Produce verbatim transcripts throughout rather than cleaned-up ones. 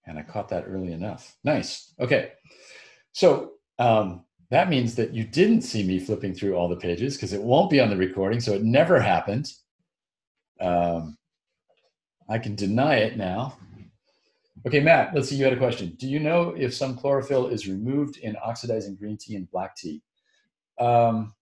And I caught that early enough. Nice. Okay. So um, that means that you didn't see me flipping through all the pages because it won't be on the recording. So it never happened. Um, I can deny it now. Okay, Matt, let's see. You had a question. Do you know if some chlorophyll is removed in oxidizing green tea and black tea? Um,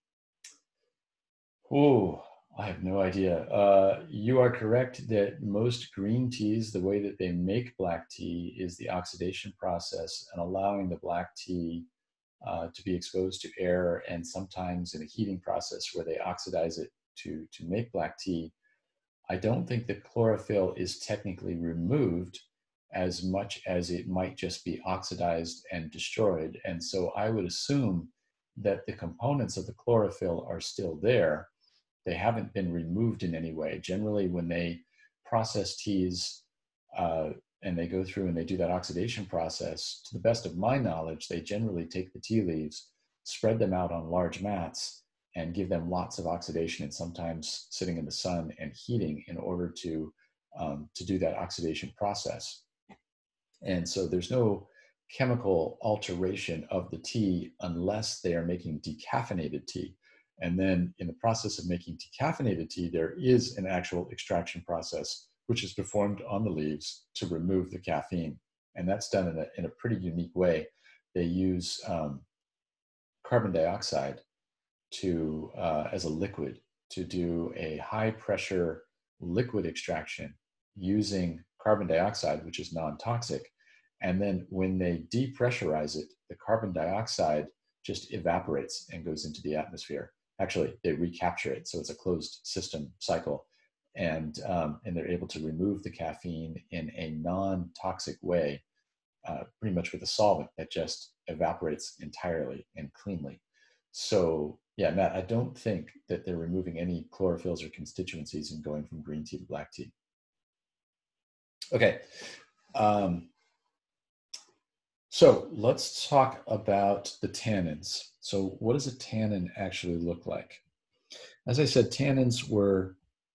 oh, I have no idea. Uh, you are correct that most green teas, the way that they make black tea is the oxidation process and allowing the black tea uh, to be exposed to air, and sometimes in a heating process where they oxidize it to, to make black tea. I don't think the chlorophyll is technically removed as much as it might just be oxidized and destroyed. And so I would assume that the components of the chlorophyll are still there. They haven't been removed in any way. Generally, when they process teas uh, and they go through and they do that oxidation process, to the best of my knowledge, they generally take the tea leaves, spread them out on large mats, and give them lots of oxidation, and sometimes sitting in the sun and heating in order to, um, to do that oxidation process. And so there's no chemical alteration of the tea unless they are making decaffeinated tea. And then in the process of making decaffeinated tea, there is an actual extraction process which is performed on the leaves to remove the caffeine. And that's done in a, in a pretty unique way. They use um, carbon dioxide to uh, as a liquid to do a high pressure liquid extraction using carbon dioxide, which is non-toxic. And then when they depressurize it, the carbon dioxide just evaporates and goes into the atmosphere. Actually, they recapture it, so it's a closed system cycle. And, um, and they're able to remove the caffeine in a non-toxic way, uh, pretty much with a solvent that just evaporates entirely and cleanly. So yeah, Matt, I don't think that they're removing any chlorophylls or constituencies in going from green tea to black tea. Okay. Um, so let's talk about the tannins. So what does a tannin actually look like? As I said, tannins were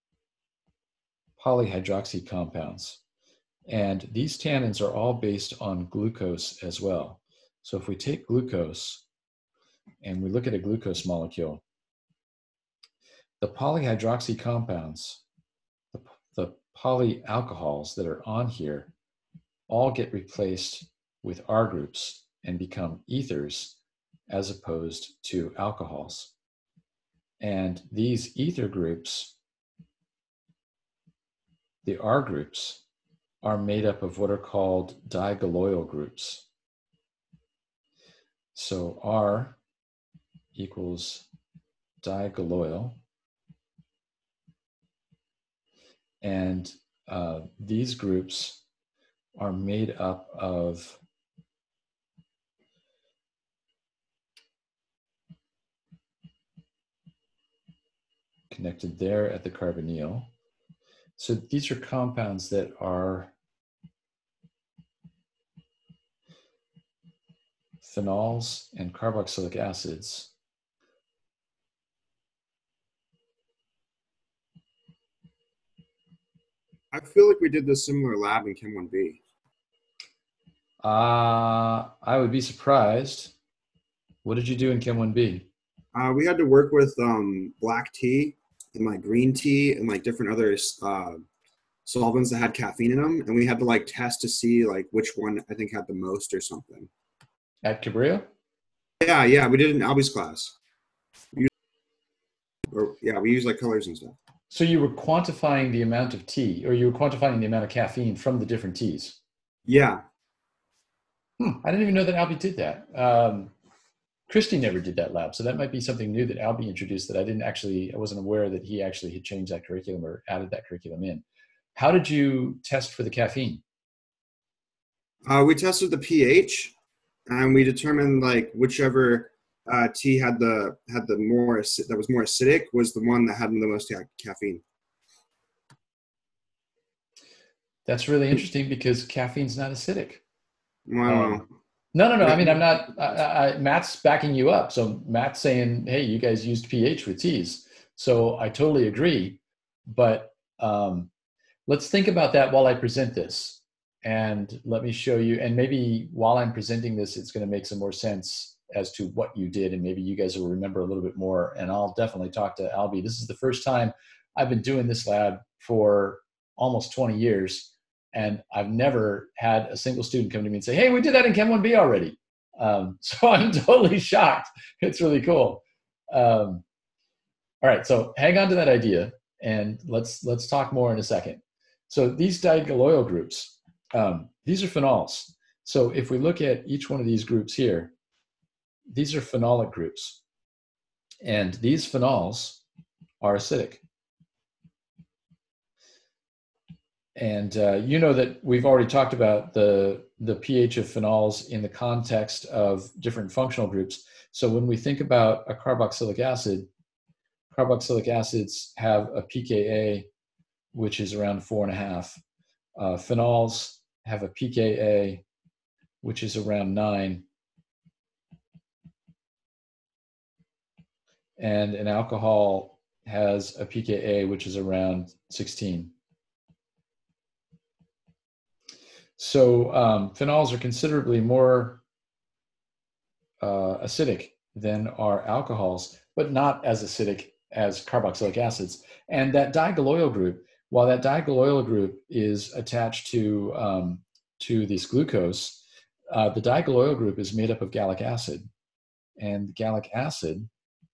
polyhydroxy compounds. And these tannins are all based on glucose as well. So if we take glucose and we look at a glucose molecule, the polyhydroxy compounds, the, the polyalcohols that are on here, all get replaced with R groups and become ethers as opposed to alcohols. And these ether groups, the R groups, are made up of what are called digaloyal groups. So R equals digaloyal. And uh, these groups are made up of connected there at the carbonyl. So these are compounds that are phenols and carboxylic acids. I feel like we did this similar lab in Chem one B. Uh, I would be surprised. What did you do in Chem one B? Uh, we had to work with um, black tea and like green tea and like different other uh, solvents that had caffeine in them, and we had to like test to see like which one I think had the most or something. At Cabrillo? Yeah, yeah, we did it in Albie's class. We used, or, yeah, we use like colors and stuff. So you were quantifying the amount of tea, or you were quantifying the amount of caffeine from the different teas? Yeah. Hmm, I didn't even know that Albie did that. Um, Christy never did that lab, so that might be something new that Albie introduced that I didn't actually, I wasn't aware that he actually had changed that curriculum or added that curriculum in. How did you test for the caffeine? Uh, we tested the pH, and we determined like whichever uh, tea had the had the more that was more acidic was the one that had the most ca caffeine. That's really interesting because caffeine's not acidic. Well, I don't um, know. No, no, no. I mean, I'm not, I, I, Matt's backing you up. So Matt's saying, hey, you guys used pH with teas. So I totally agree. But um, let's think about that while I present this. and let me show you, and maybe while I'm presenting this, it's going to make some more sense as to what you did, and maybe you guys will remember a little bit more, and I'll definitely talk to Albie. This is the first time I've been doing this lab for almost twenty years, and I've never had a single student come to me and say, hey, we did that in Chem one B already. Um, so I'm totally shocked. It's really cool. Um, all right, so hang on to that idea, and let's let's talk more in a second. So these digaloyal groups, um, these are phenols. So if we look at each one of these groups here, these are phenolic groups, and these phenols are acidic. And uh, you know that we've already talked about the, the pH of phenols in the context of different functional groups. So when we think about a carboxylic acid, carboxylic acids have a pKa, which is around four and a half. Uh, phenols have a pKa, which is around nine. And an alcohol has a pKa, which is around sixteen. So um, phenols are considerably more uh, acidic than are alcohols, but not as acidic as carboxylic acids. And that digaloyal group, while that digaloyal group is attached to, um, to this glucose, uh, the digaloyal group is made up of gallic acid. And gallic acid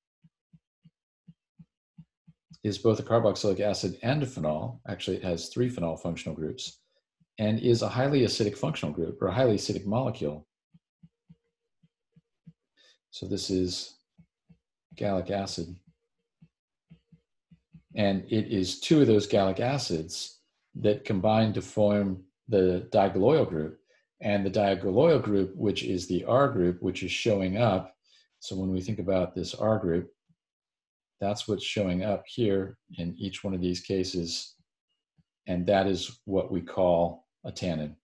is both a carboxylic acid and a phenol. Actually, it has three phenol functional groups, and is a highly acidic functional group, or a highly acidic molecule. So this is gallic acid. And it is two of those gallic acids that combine to form the digaloyal group. And the digaloyal group, which is the R group, which is showing up. So when we think about this R group, that's what's showing up here in each one of these cases. And that is what we call a tannin.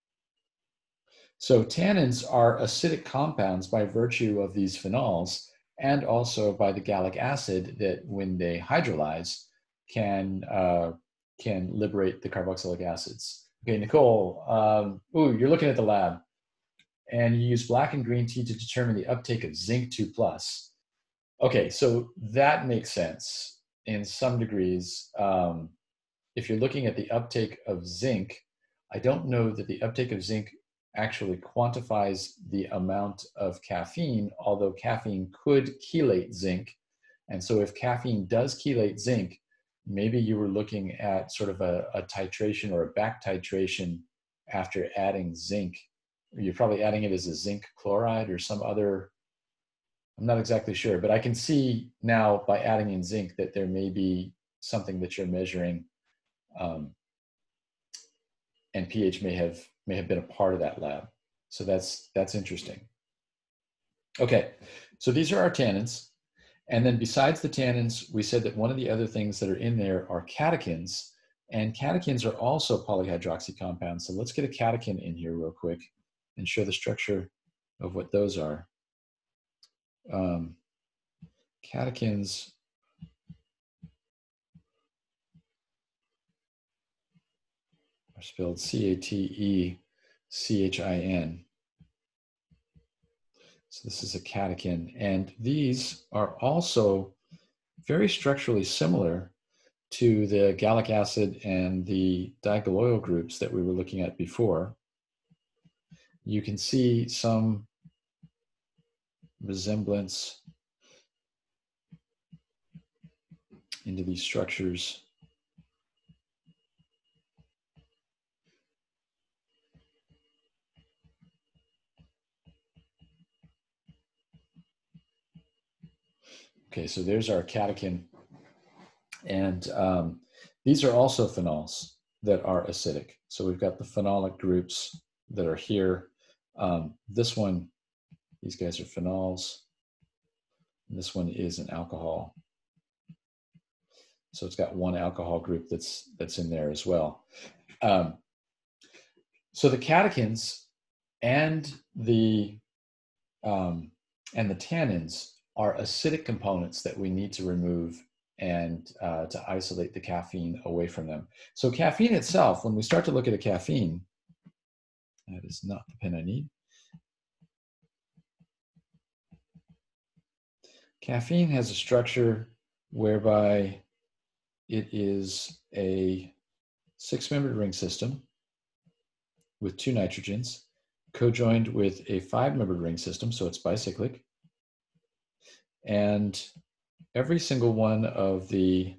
So tannins are acidic compounds by virtue of these phenols, and also by the gallic acid that, when they hydrolyze, can, uh, can liberate the carboxylic acids. Okay, Nicole, um, ooh, you're looking at the lab, and you use black and green tea to determine the uptake of zinc two plus. Okay, so that makes sense in some degrees. Um, if you're looking at the uptake of zinc, I don't know that the uptake of zinc actually quantifies the amount of caffeine, although caffeine could chelate zinc. And so if caffeine does chelate zinc, maybe you were looking at sort of a, a titration or a back titration after adding zinc. You're probably adding it as a zinc chloride or some other, I'm not exactly sure, but I can see now by adding in zinc that there may be something that you're measuring, um, and pH may have may have been a part of that lab. So that's that's interesting. Okay, so these are our tannins. And then besides the tannins, we said that one of the other things that are in there are catechins. And catechins are also polyhydroxy compounds. So let's get a catechin in here real quick and show the structure of what those are. Um, catechins are spelled C A T E C H I N. So this is a catechin. And these are also very structurally similar to the gallic acid and the digaloyal groups that we were looking at before. You can see some resemblance into these structures. Okay, so there's our catechin. And um, these are also phenols that are acidic. So we've got the phenolic groups that are here. Um, this one, these guys are phenols. And this one is an alcohol. So it's got one alcohol group that's, that's in there as well. Um, so the catechins and the, um, and the tannins are acidic components that we need to remove and uh, to isolate the caffeine away from them. So caffeine itself, when we start to look at a caffeine, That is not the pen I need. Caffeine has a structure whereby it is a six-membered ring system with two nitrogens, co-joined with a five-membered ring system, so it's bicyclic. And every single one of the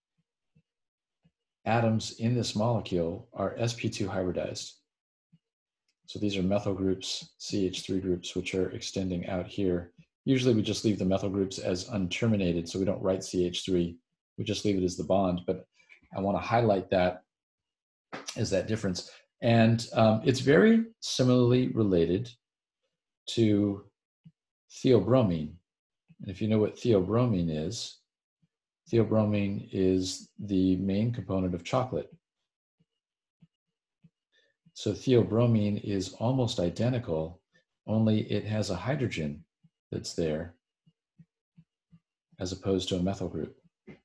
atoms in this molecule are S P two hybridized. So these are methyl groups, C H three groups, which are extending out here. Usually we just leave the methyl groups as unterminated, so we don't write C H three. We just leave it as the bond, but I want to highlight that as that difference. And um, it's very similarly related to theobromine. And if you know what theobromine is, theobromine is the main component of chocolate. So theobromine is almost identical, only it has a hydrogen that's there as opposed to a methyl group.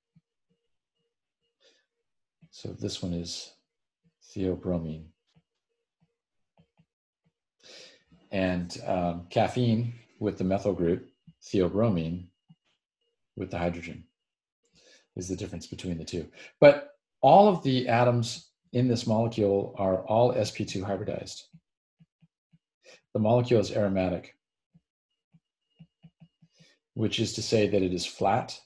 So this one is theobromine. And um, caffeine with the methyl group, theobromine with the hydrogen is the difference between the two. But all of the atoms in this molecule are all S P two hybridized. The molecule is aromatic, which is to say that it is flat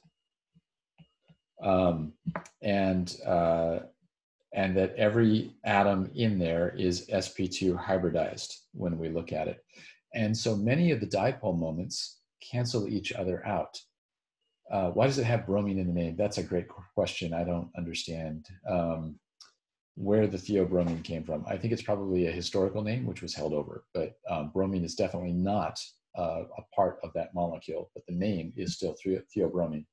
um, and, uh, and that every atom in there is S P two hybridized when we look at it. And so many of the dipole moments cancel each other out. Uh, why does it have bromine in the name? That's a great question. I don't understand um, where the theobromine came from. I think it's probably a historical name, which was held over, but um, bromine is definitely not uh, a part of that molecule, but the name is still theobromine.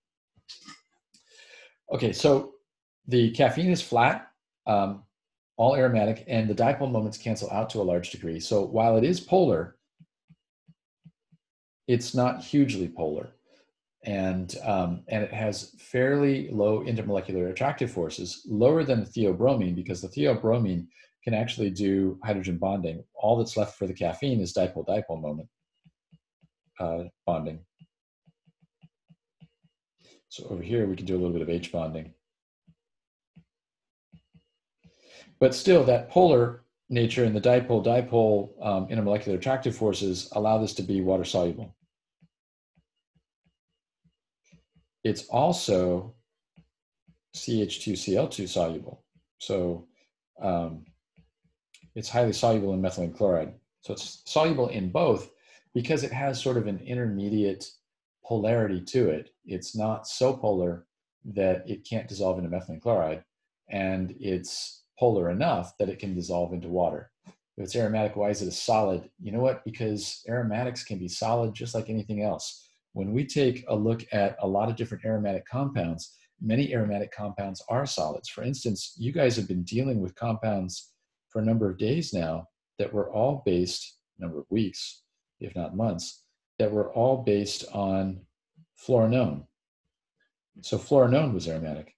Okay, so the caffeine is flat, um, all aromatic, and the dipole moments cancel out to a large degree. So while it is polar, it's not hugely polar. And, um, and it has fairly low intermolecular attractive forces, lower than the theobromine, because the theobromine can actually do hydrogen bonding. All that's left for the caffeine is dipole-dipole moment uh, bonding. So over here, we can do a little bit of H bonding. But still, that polar nature and the dipole-dipole um, intermolecular attractive forces allow this to be water-soluble. It's also C H two C L two soluble. So um, it's highly soluble in methylene chloride. So it's soluble in both because it has sort of an intermediate polarity to it. It's not so polar that it can't dissolve into methylene chloride, and it's polar enough that it can dissolve into water. If it's aromatic, why is it a solid? You know what? Because aromatics can be solid just like anything else. When we take a look at a lot of different aromatic compounds, many aromatic compounds are solids. For instance, you guys have been dealing with compounds for a number of days now that were all based, a number of weeks, if not months, that were all based on fluorinone. So fluorinone was aromatic,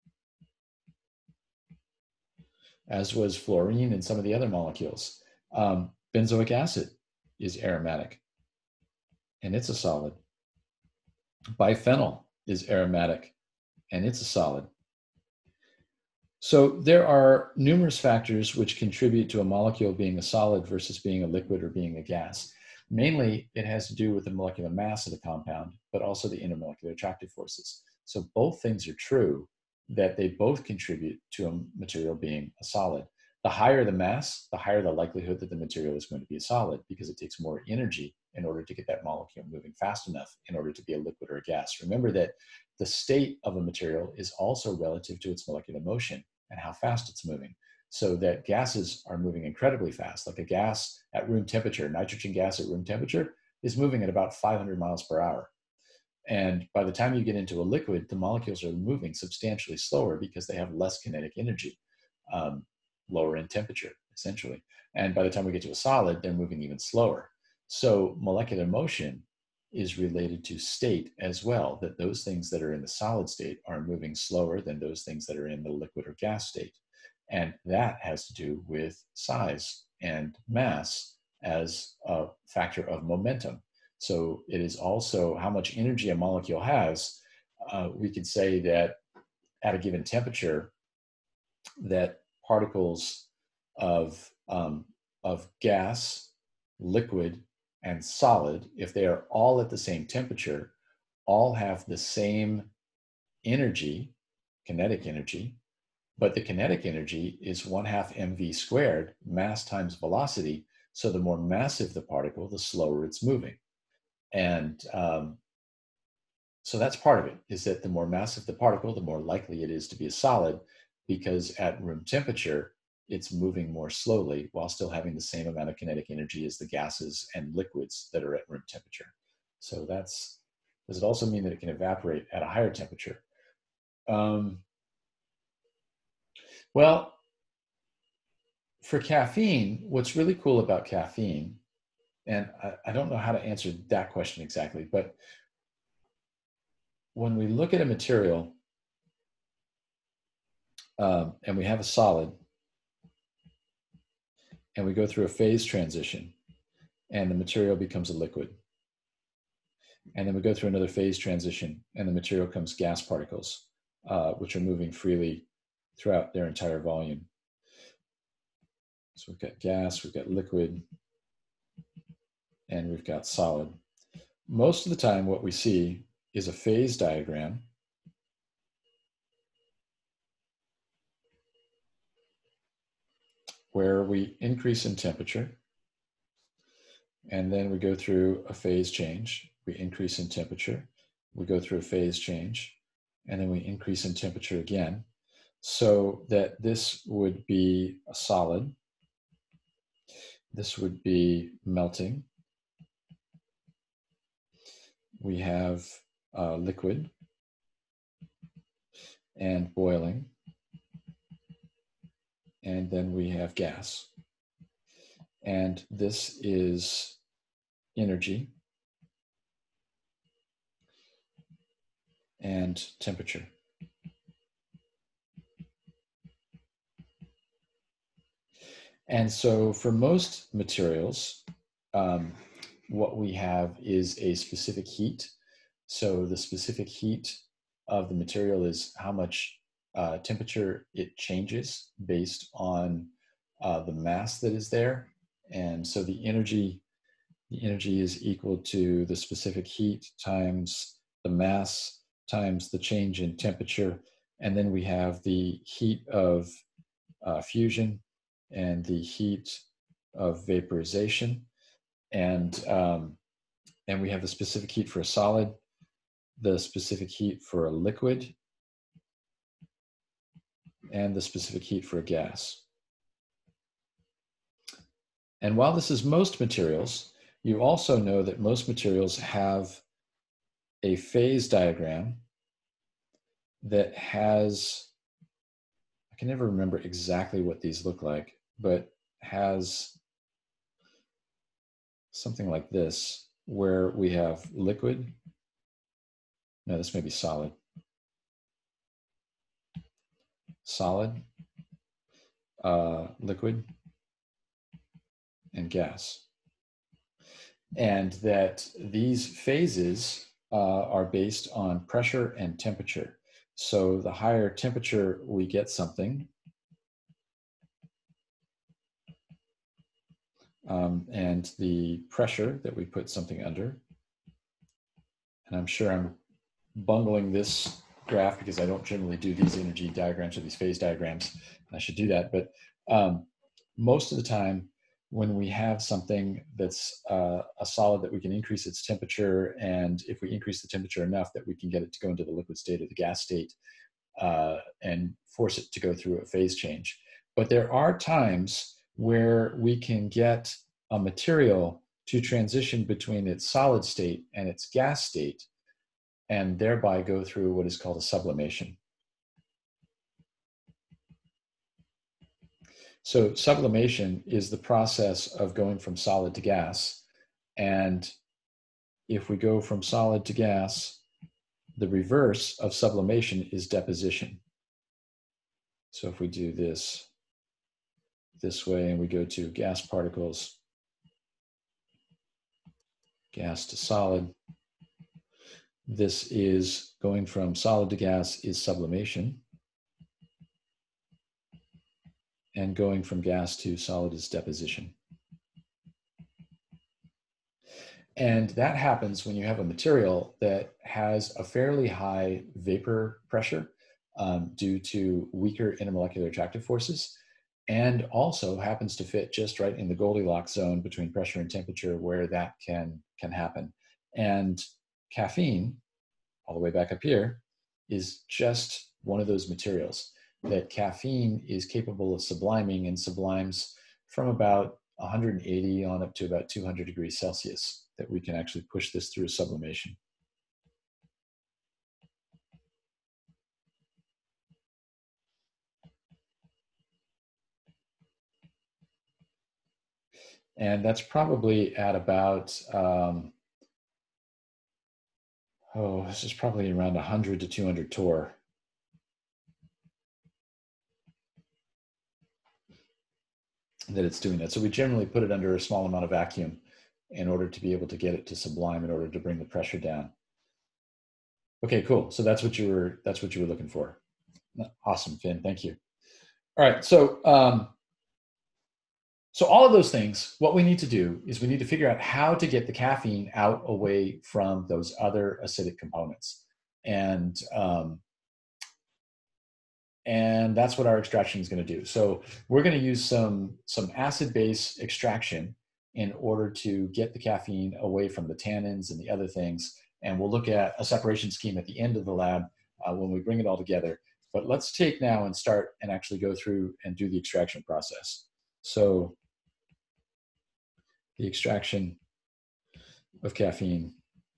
as was fluorine and some of the other molecules. Um, benzoic acid is aromatic, and it's a solid. Biphenyl is aromatic, and it's a solid. So there are numerous factors which contribute to a molecule being a solid versus being a liquid or being a gas. Mainly, it has to do with the molecular mass of the compound, but also the intermolecular attractive forces. So both things are true, that they both contribute to a material being a solid. The higher the mass, the higher the likelihood that the material is going to be a solid, because it takes more energy in order to get that molecule moving fast enough in order to be a liquid or a gas. Remember that the state of a material is also relative to its molecular motion and how fast it's moving. So that gases are moving incredibly fast. Like a gas at room temperature, nitrogen gas at room temperature is moving at about five hundred miles per hour. And by the time you get into a liquid, the molecules are moving substantially slower because they have less kinetic energy, um, lower in temperature, essentially. And by the time we get to a solid, they're moving even slower. So molecular motion is related to state as well, that those things that are in the solid state are moving slower than those things that are in the liquid or gas state. And that has to do with size and mass as a factor of momentum. So it is also how much energy a molecule has. Uh, we could say that at a given temperature, that particles of, um, of gas, liquid, and solid, if they are all at the same temperature, all have the same energy, kinetic energy, but the kinetic energy is one half mv squared, mass times velocity. So the more massive the particle, the slower it's moving. And um, so that's part of it, is that the more massive the particle, the more likely it is to be a solid, because at room temperature, it's moving more slowly while still having the same amount of kinetic energy as the gases and liquids that are at room temperature. So that's, does it also mean that it can evaporate at a higher temperature? Um, well, for caffeine, what's really cool about caffeine, and I, I don't know how to answer that question exactly, but when we look at a material um, and we have a solid, and we go through a phase transition, and the material becomes a liquid. And then we go through another phase transition, and the material becomes gas particles, uh, which are moving freely throughout their entire volume. So we've got gas, we've got liquid, and we've got solid. Most of the time, what we see is a phase diagram where we increase in temperature, and then we go through a phase change. We increase in temperature, we go through a phase change, and then we increase in temperature again, so that this would be a solid, this would be melting, we have uh, liquid and boiling, and then we have gas. And this is energy and temperature. And so for most materials, um, what we have is a specific heat. So the specific heat of the material is how much uh, temperature it changes based on uh, the mass that is there. And so the energy, the energy is equal to the specific heat times the mass times the change in temperature. And then we have the heat of uh, fusion and the heat of vaporization. And, um, and we have the specific heat for a solid, the specific heat for a liquid, and the specific heat for a gas. And while this is most materials, you also know that most materials have a phase diagram that has, I can never remember exactly what these look like, but has something like this, where we have liquid. No, this may be solid. Solid, uh, liquid, and gas. And that these phases uh, are based on pressure and temperature. So the higher temperature we get something, um, and the pressure that we put something under, and I'm sure I'm bungling this graph because I don't generally do these energy diagrams or these phase diagrams. I should do that, but um, most of the time when we have something that's uh, a solid that we can increase its temperature, and if we increase the temperature enough that we can get it to go into the liquid state or the gas state uh, and force it to go through a phase change. But there are times where we can get a material to transition between its solid state and its gas state, and thereby go through what is called a sublimation. So sublimation is the process of going from solid to gas. And if we go from solid to gas, the reverse of sublimation is deposition. So if we do this, this way and we go to gas particles, gas to solid. This is going from solid to gas is sublimation. And going from gas to solid is deposition. And that happens when you have a material that has a fairly high vapor pressure um, due to weaker intermolecular attractive forces, and also happens to fit just right in the Goldilocks zone between pressure and temperature where that can, can happen. And caffeine, all the way back up here, is just one of those materials that caffeine is capable of subliming, and sublimes from about one hundred eighty on up to about two hundred degrees Celsius, that we can actually push this through sublimation. And that's probably at about, um, oh, this is probably around one hundred to two hundred torr. That it's doing that. So we generally put it under a small amount of vacuum in order to be able to get it to sublime, in order to bring the pressure down. Okay, cool. So that's what you were, that's what you were looking for. Awesome, Finn, thank you. All right, so, um, so all of those things, what we need to do is we need to figure out how to get the caffeine out away from those other acidic components. And, um, and that's what our extraction is going to do. So we're going to use some, some acid-base extraction in order to get the caffeine away from the tannins and the other things. And we'll look at a separation scheme at the end of the lab uh, when we bring it all together. But let's take now and start and actually go through and do the extraction process. So the extraction of caffeine.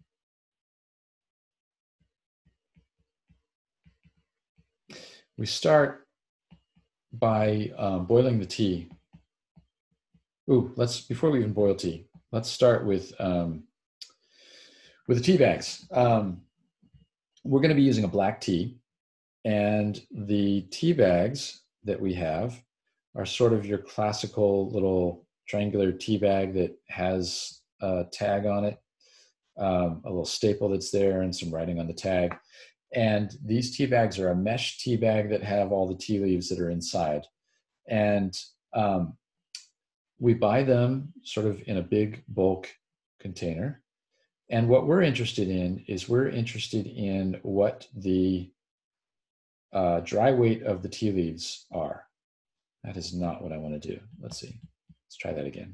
We start by um, boiling the tea. Ooh, let's, before we even boil tea, let's start with, um, with the tea bags. Um, we're gonna be using a black tea, and the tea bags that we have are sort of your classical little triangular tea bag that has a tag on it, um, a little staple that's there and some writing on the tag. And these tea bags are a mesh tea bag that have all the tea leaves that are inside. And um, we buy them sort of in a big bulk container. And what we're interested in is we're interested in what the uh, dry weight of the tea leaves are. That is not what I want to do. Let's see. Let's try that again.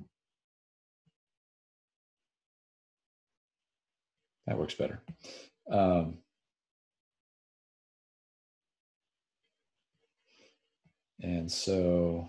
That works better. Um, and so,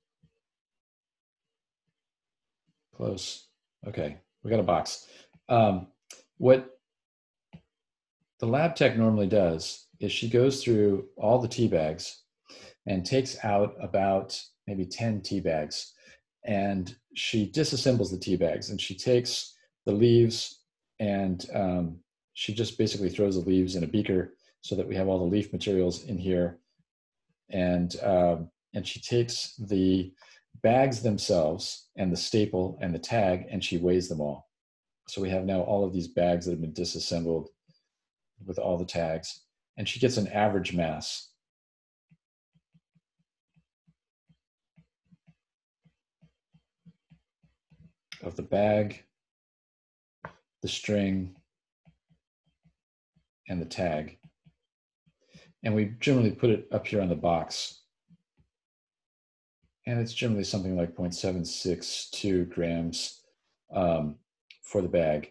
close. Okay, we got a box. Um, what the lab tech normally does is she goes through all the tea bags and takes out about maybe ten tea bags, and she disassembles the tea bags, and she takes the leaves and um, she just basically throws the leaves in a beaker so that we have all the leaf materials in here. And, um, and she takes the bags themselves and the staple and the tag, and she weighs them all. So we have now all of these bags that have been disassembled with all the tags, and she gets an average mass. Of the bag, the string, and the tag. And we generally put it up here on the box. And it's generally something like zero point seven six two grams um, for the bag.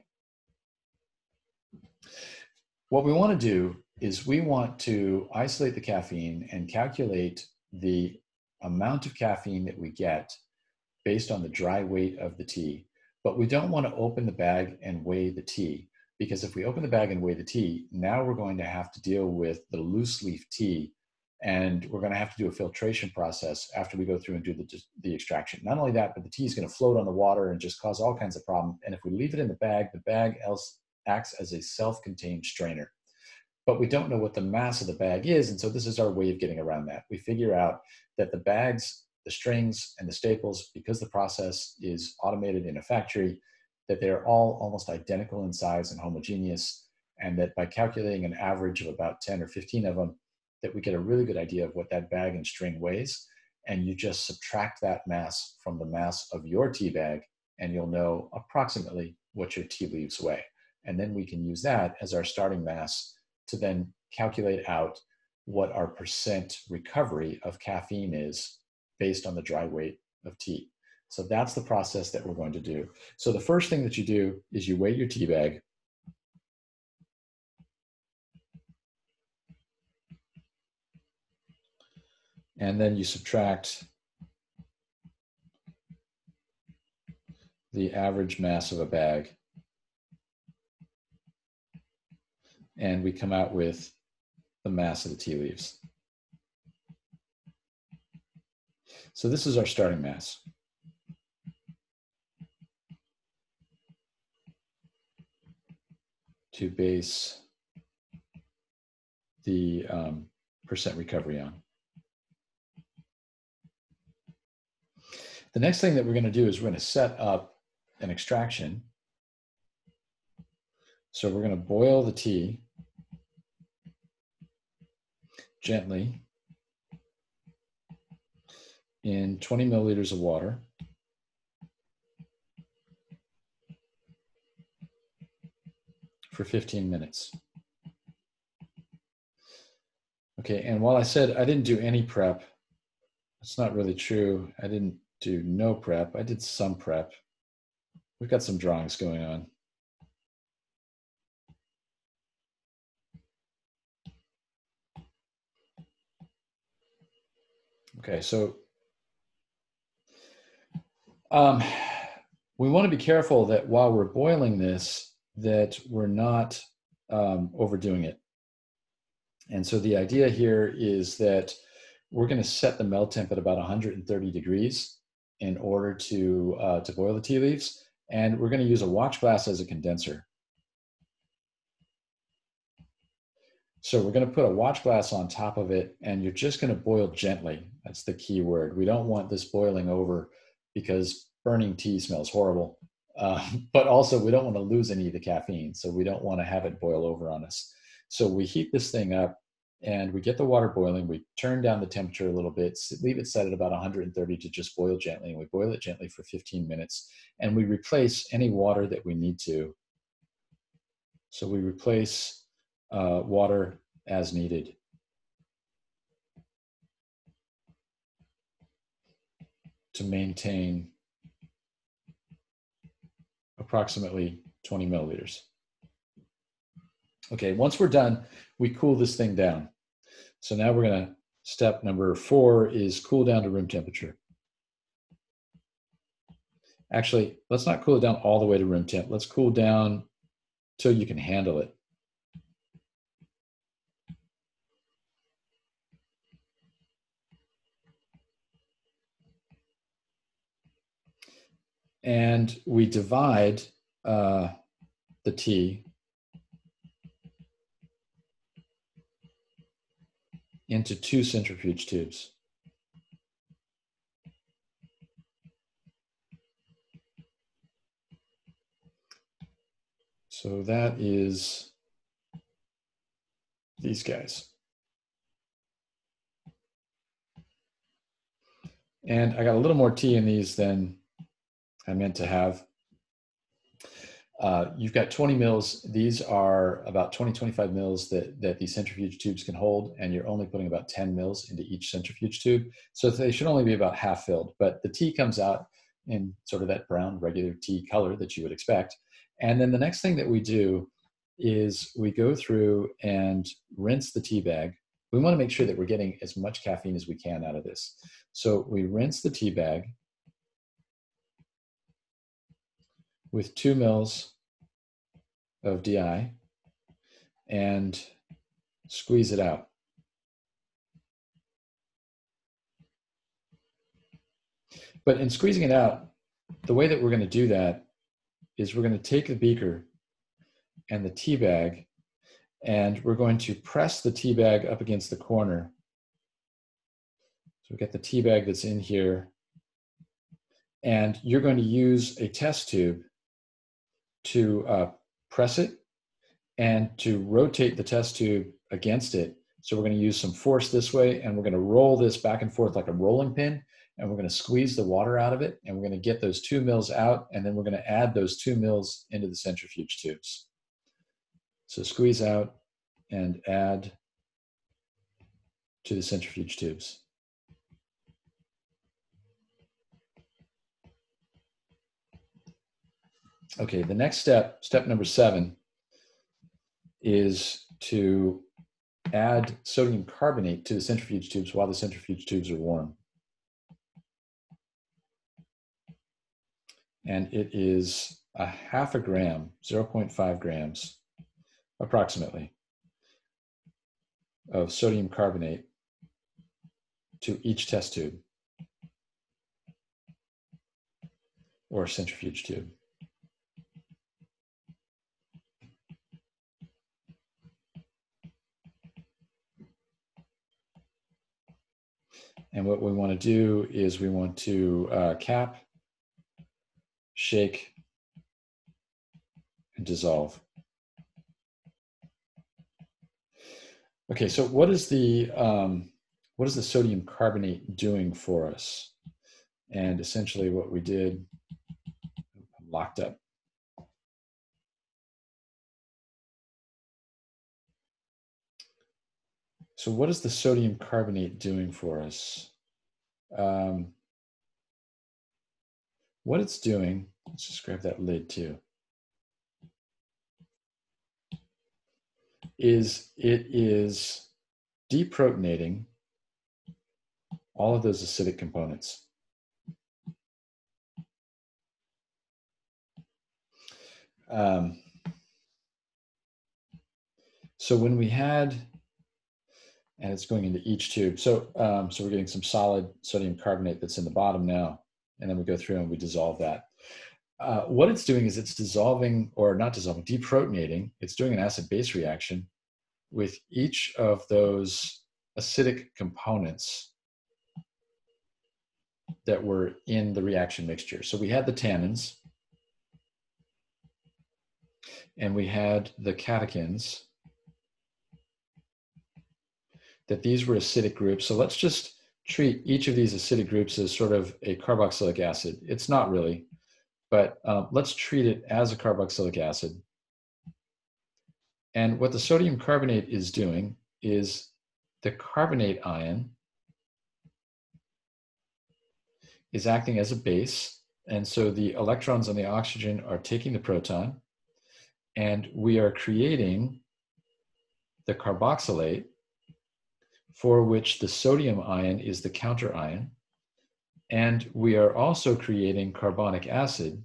What we want to do is we want to isolate the caffeine and calculate the amount of caffeine that we get based on the dry weight of the tea. But we don't want to open the bag and weigh the tea, because if we open the bag and weigh the tea, now we're going to have to deal with the loose leaf tea, and we're going to have to do a filtration process after we go through and do the, the extraction. Not only that, but the tea is going to float on the water and just cause all kinds of problems. And if we leave it in the bag, the bag else acts as a self-contained strainer. But we don't know what the mass of the bag is, and so this is our way of getting around that. We figure out that the bags the strings and the staples, because the process is automated in a factory, that they're all almost identical in size and homogeneous, and that by calculating an average of about ten or fifteen of them, that we get a really good idea of what that bag and string weighs. And you just subtract that mass from the mass of your tea bag, and you'll know approximately what your tea leaves weigh. And then we can use that as our starting mass to then calculate out what our percent recovery of caffeine is based on the dry weight of tea. So that's the process that we're going to do. So the first thing that you do is you weigh your tea bag. And then you subtract the average mass of a bag. And we come out with the mass of the tea leaves. So this is our starting mass. To base the um, percent recovery on. The next thing that we're going to do is we're going to set up an extraction. So we're going to boil the tea gently in twenty milliliters of water. For fifteen minutes. Okay, and while I said I didn't do any prep, it's not really true. I didn't do no prep. I did some prep. We've got some drawings going on. Okay, so um, we want to be careful that while we're boiling this, that we're not um, overdoing it. And so the idea here is that we're going to set the melt temp at about one hundred thirty degrees in order to, uh, to boil the tea leaves. And we're going to use a watch glass as a condenser. So we're going to put a watch glass on top of it, and you're just going to boil gently. That's the key word. We don't want this boiling over because burning tea smells horrible. Uh, but also we don't want to lose any of the caffeine. So we don't want to have it boil over on us. So we heat this thing up and we get the water boiling. We turn down the temperature a little bit, leave it set at about one hundred thirty to just boil gently. And we boil it gently for fifteen minutes. And we replace any water that we need to. So we replace uh, water as needed. To maintain approximately twenty milliliters. Okay, once we're done, we cool this thing down. So now we're gonna, step number four is cool down to room temperature. Actually, let's not cool it down all the way to room temp. Let's cool down till you can handle it. And we divide uh, the tea into two centrifuge tubes. So that is these guys. And I got a little more tea in these than I meant to have. Uh, you've got twenty mils. These are about twenty, twenty-five mils that, that these centrifuge tubes can hold, and you're only putting about ten mils into each centrifuge tube. So they should only be about half filled, but the tea comes out in sort of that brown regular tea color that you would expect. And then the next thing that we do is we go through and rinse the tea bag. We want to make sure that we're getting as much caffeine as we can out of this. So we rinse the tea bag with two mils of D I and squeeze it out. But in squeezing it out, the way that we're going to do that is we're going to take the beaker and the tea bag, and we're going to press the tea bag up against the corner So we get the tea bag that's in here, and you're going to use a test tube to uh, press it and to rotate the test tube against it. So we're going to use some force this way, and we're going to roll this back and forth like a rolling pin, and we're going to squeeze the water out of it, and we're going to get those two mils out, and then we're going to add those two mils into the centrifuge tubes. So squeeze out and add to the centrifuge tubes. Okay, the next step, step number seven, is to add sodium carbonate to the centrifuge tubes while the centrifuge tubes are warm. And it is a half a gram, zero point five grams, approximately, of sodium carbonate to each test tube or centrifuge tube. And what we want to do is we want to uh, cap, shake, and dissolve. Okay, so what is the um, what is the sodium carbonate doing for us? And essentially what we did, I'm locked up. So what is the sodium carbonate doing for us? Um, what it's doing, let's just grab that lid too, is it is deprotonating all of those acidic components. Um, so when we had, and it's going into each tube. So, um, so we're getting some solid sodium carbonate that's in the bottom now, and then we go through and we dissolve that. Uh, what it's doing is it's dissolving, or not dissolving, deprotonating. It's doing an acid-base reaction with each of those acidic components that were in the reaction mixture. So we had the tannins, and we had the catechins, that these were acidic groups. So let's just treat each of these acidic groups as sort of a carboxylic acid. It's not really, but um, let's treat it as a carboxylic acid. And what the sodium carbonate is doing is the carbonate ion is acting as a base. And so the electrons on the oxygen are taking the proton, and we are creating the carboxylate, for which the sodium ion is the counter ion. And we are also creating carbonic acid,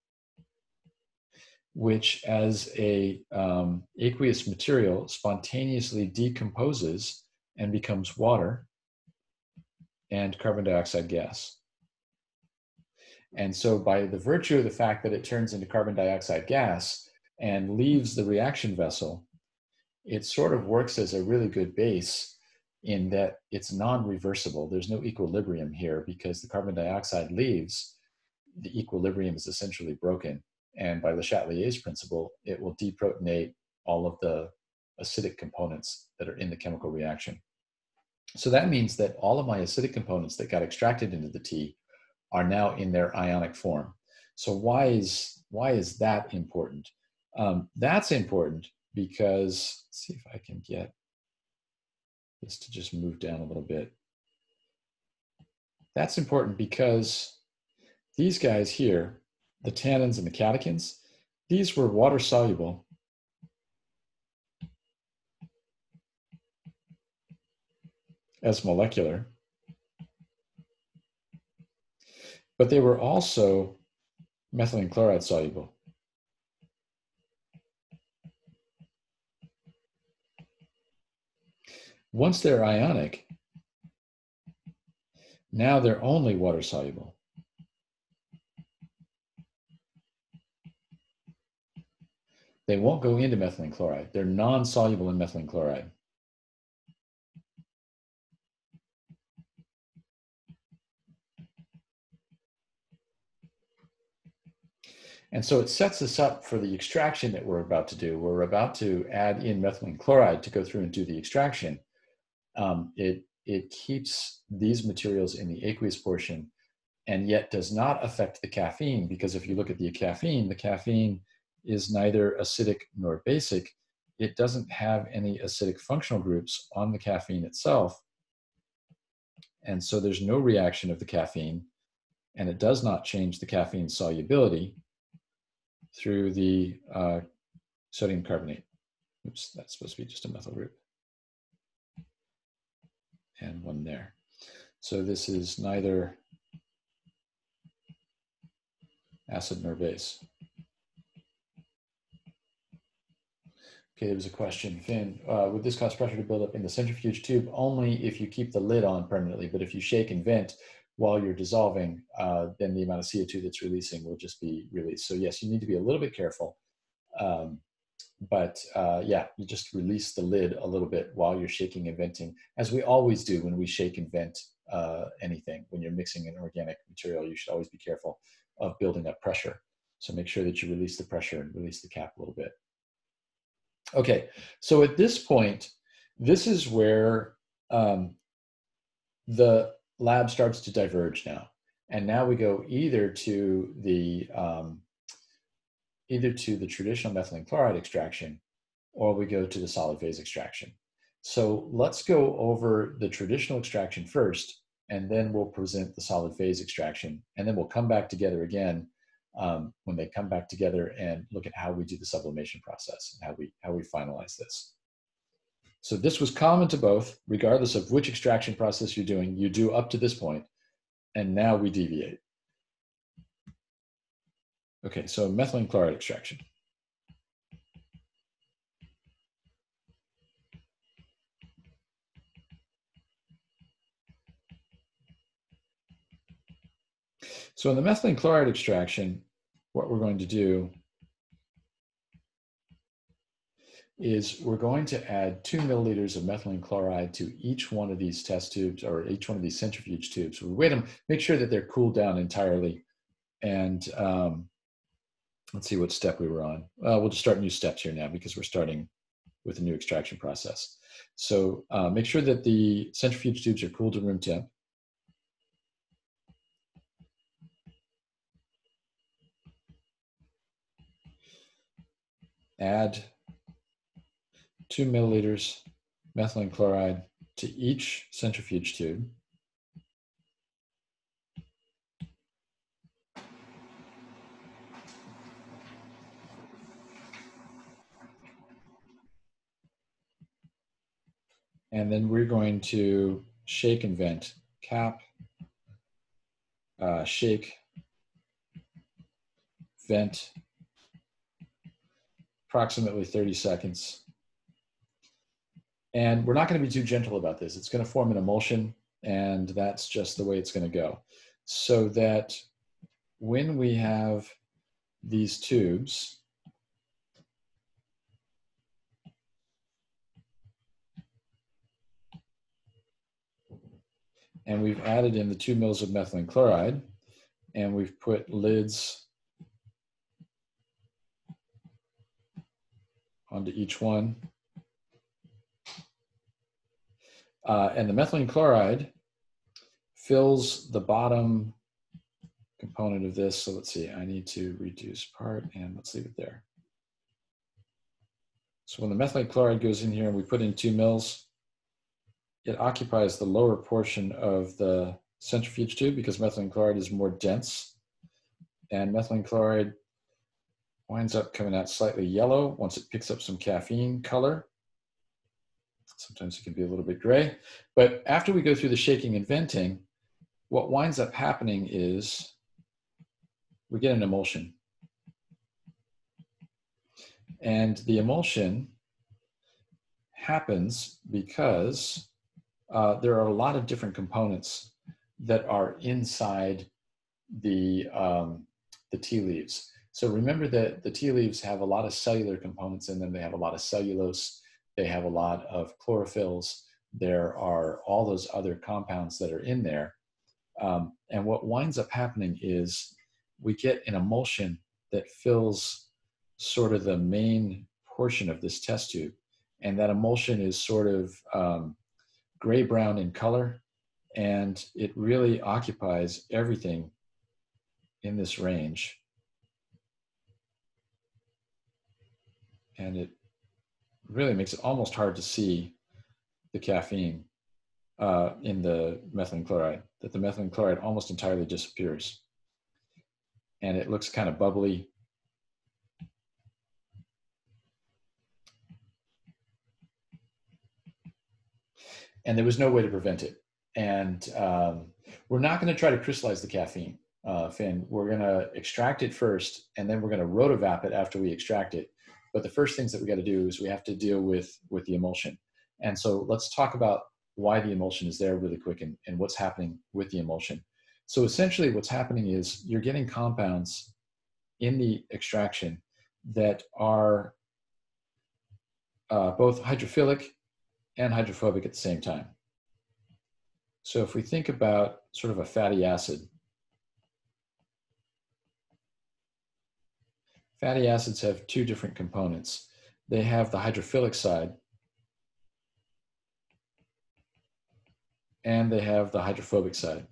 which as a um, aqueous material spontaneously decomposes and becomes water and carbon dioxide gas. And so by the virtue of the fact that it turns into carbon dioxide gas and leaves the reaction vessel, it sort of works as a really good base in that it's non-reversible. There's no equilibrium here because the carbon dioxide leaves, the equilibrium is essentially broken. And by Le Chatelier's principle, it will deprotonate all of the acidic components that are in the chemical reaction. So that means that all of my acidic components that got extracted into the tea are now in their ionic form. So why is, why is that important? Um, that's important because, let's see if I can get this to just move down a little bit. That's important because these guys here, the tannins and the catechins, these were water soluble. As molecular, but they were also methylene chloride soluble. Once they're ionic, now they're only water soluble. They won't go into methylene chloride. They're non-soluble in methylene chloride. And so it sets us up for the extraction that we're about to do. We're about to add in methylene chloride to go through and do the extraction. Um, it, it keeps these materials in the aqueous portion and yet does not affect the caffeine, because if you look at the caffeine, the caffeine is neither acidic nor basic. It doesn't have any acidic functional groups on the caffeine itself. And so there's no reaction of the caffeine, and it does not change the caffeine solubility through the uh, sodium carbonate. Oops, that's supposed to be just a methyl group. And one there. So this is neither acid nor base. Okay, there was a question, Finn, uh, would this cause pressure to build up in the centrifuge tube? Only if you keep the lid on permanently, but if you shake and vent while you're dissolving, uh, then the amount of C O two that's releasing will just be released. So yes, you need to be a little bit careful. Um, but uh, yeah, you just release the lid a little bit while you're shaking and venting, as we always do when we shake and vent uh, anything. When you're mixing an organic material, you should always be careful of building up pressure. So make sure that you release the pressure and release the cap a little bit. Okay, so at this point, this is where um, the lab starts to diverge now. And now we go either to the um, either to the traditional methylene chloride extraction, or we go to the solid phase extraction. So let's go over the traditional extraction first, and then we'll present the solid phase extraction, and then we'll come back together again um, when they come back together and look at how we do the sublimation process and how we, how we finalize this. So this was common to both, regardless of which extraction process you're doing, you do up to this point, and now we deviate. Okay, so methylene chloride extraction. So in the methylene chloride extraction, what we're going to do is we're going to add two milliliters of methylene chloride to each one of these test tubes, or each one of these centrifuge tubes. We wait them, make sure that they're cooled down entirely. And um, let's see what step we were on. Uh, we'll just start new steps here now because we're starting with a new extraction process. So uh, make sure that the centrifuge tubes are cooled to room temp. Add two milliliters methylene chloride to each centrifuge tube. And then we're going to shake and vent, cap, uh, shake, vent, approximately thirty seconds. And we're not going to be too gentle about this. It's going to form an emulsion, and that's just the way it's going to go. So that when we have these tubes, and we've added in the two mils of methylene chloride, and we've put lids onto each one. Uh, and the methylene chloride fills the bottom component of this. So let's see, I need to reduce part, and let's leave it there. So when the methylene chloride goes in here and we put in two mils, it occupies the lower portion of the centrifuge tube because methylene chloride is more dense. And methylene chloride winds up coming out slightly yellow once it picks up some caffeine color. Sometimes it can be a little bit gray. But after we go through the shaking and venting, what winds up happening is we get an emulsion. And the emulsion happens because uh, there are a lot of different components that are inside the, um, the tea leaves. So remember that the tea leaves have a lot of cellular components in them. They have a lot of cellulose. They have a lot of chlorophylls. There are all those other compounds that are in there. Um, and what winds up happening is we get an emulsion that fills sort of the main portion of this test tube. And that emulsion is sort of um, gray-brown in color, and it really occupies everything in this range. And it really makes it almost hard to see the caffeine uh, in the methylene chloride, that the methylene chloride almost entirely disappears. And it looks kind of bubbly. And there was no way to prevent it. And um, we're not going to try to crystallize the caffeine, uh, Finn. We're going to extract it first, and then we're going to rotovap it after we extract it. But the first things that we got to do is we have to deal with, with the emulsion. And so let's talk about why the emulsion is there really quick, and, and what's happening with the emulsion. So essentially what's happening is you're getting compounds in the extraction that are uh, both hydrophilic and hydrophobic at the same time. So if we think about sort of a fatty acid, fatty acids have two different components. They have the hydrophilic side, and they have the hydrophobic side.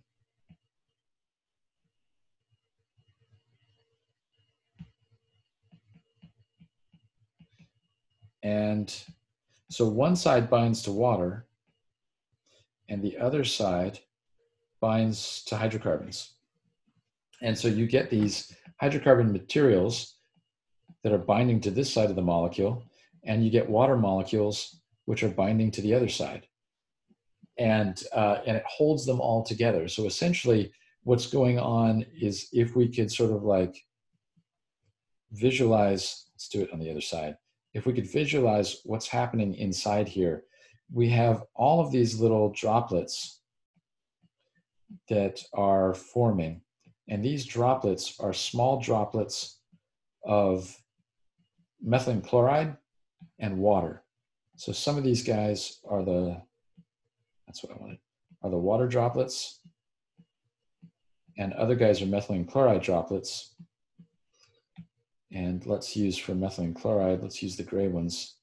And so one side binds to water, and the other side binds to hydrocarbons. And so you get these hydrocarbon materials that are binding to this side of the molecule, and you get water molecules which are binding to the other side. And, uh, and it holds them all together. So essentially what's going on is, if we could sort of like visualize, let's do it on the other side. If we could visualize what's happening inside here, we have all of these little droplets that are forming. And these droplets are small droplets of methylene chloride and water. So some of these guys are the, that's what I wanted, are the water droplets. And other guys are methylene chloride droplets. And let's use for methylene chloride, let's use the gray ones.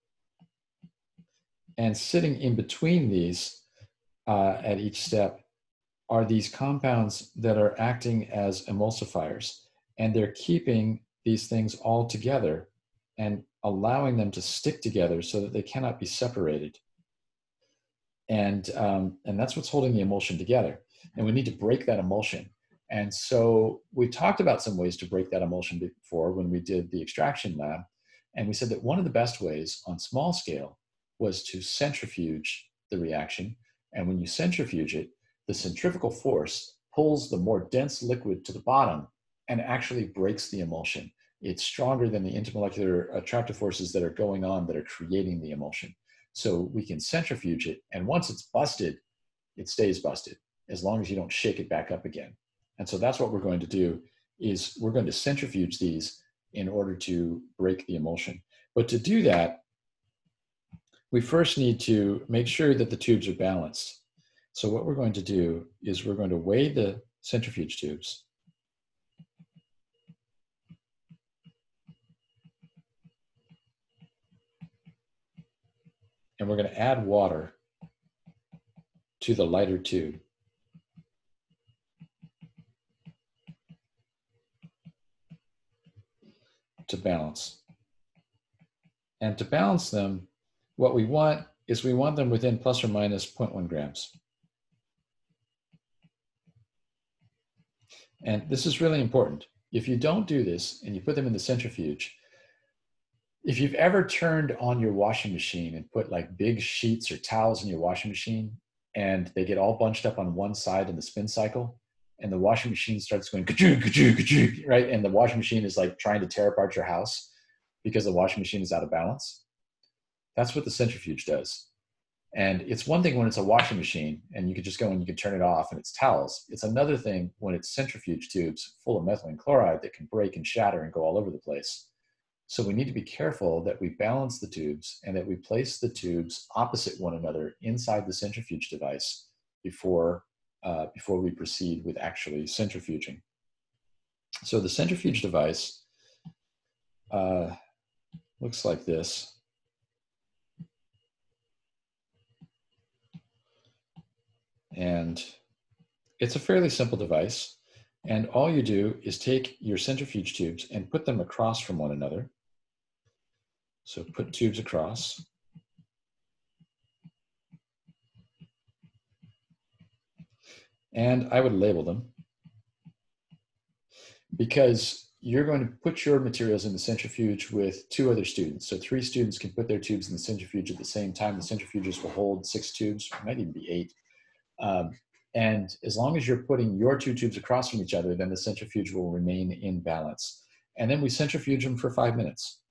And sitting in between these uh, at each step are these compounds that are acting as emulsifiers. And they're keeping these things all together and allowing them to stick together so that they cannot be separated. And, um, and that's what's holding the emulsion together. And we need to break that emulsion. And so we talked about some ways to break that emulsion before when we did the extraction lab. And we said that one of the best ways on small scale was to centrifuge the reaction. And when you centrifuge it, the centrifugal force pulls the more dense liquid to the bottom and actually breaks the emulsion. It's stronger than the intermolecular attractive forces that are going on that are creating the emulsion. So we can centrifuge it, and once it's busted, it stays busted, as long as you don't shake it back up again. And so that's what we're going to do, is we're going to centrifuge these in order to break the emulsion. But to do that, we first need to make sure that the tubes are balanced. So what we're going to do is we're going to weigh the centrifuge tubes. And we're going to add water to the lighter tube. To balance. And to balance them, what we want is we want them within plus or minus zero point one grams. And this is really important. If you don't do this and you put them in the centrifuge, if you've ever turned on your washing machine and put like big sheets or towels in your washing machine, and they get all bunched up on one side in the spin cycle, and the washing machine starts going ka-choo, ka-choo, ka-choo, right? And the washing machine is like trying to tear apart your house because the washing machine is out of balance. That's what the centrifuge does. And it's one thing when it's a washing machine and you could just go and you can turn it off and it's towels. It's another thing when it's centrifuge tubes full of methylene chloride that can break and shatter and go all over the place. So we need to be careful that we balance the tubes and that we place the tubes opposite one another inside the centrifuge device before, uh, before we proceed with actually centrifuging. So the centrifuge device uh, looks like this. And it's a fairly simple device. And all you do is take your centrifuge tubes and put them across from one another. So put tubes across. And I would label them, because you're going to put your materials in the centrifuge with two other students. So three students can put their tubes in the centrifuge at the same time. The centrifuges will hold six tubes, it might even be eight. Um, and as long as you're putting your two tubes across from each other, then the centrifuge will remain in balance. And then we centrifuge them for five minutes.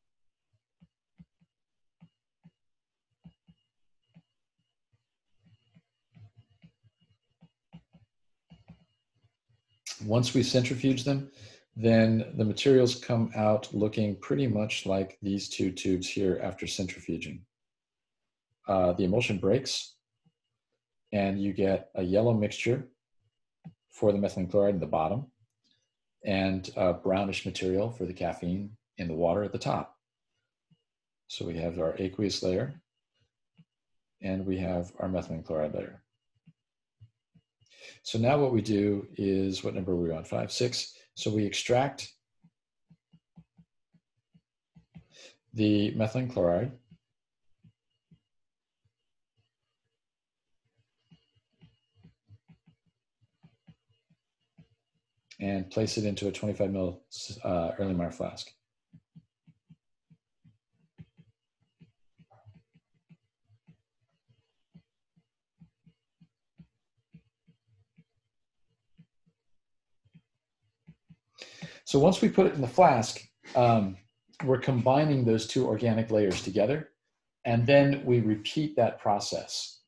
Once we centrifuge them, then the materials come out looking pretty much like these two tubes here after centrifuging. Uh, the emulsion breaks, and you get a yellow mixture for the methylene chloride in the bottom, and a brownish material for the caffeine in the water at the top. So we have our aqueous layer, and we have our methylene chloride layer. So now what we do is, what number are we on? Five, six. So we extract the methylene chloride, and place it into a twenty-five mil uh, Erlenmeyer flask. So once we put it in the flask, um, we're combining those two organic layers together, and then we repeat that process.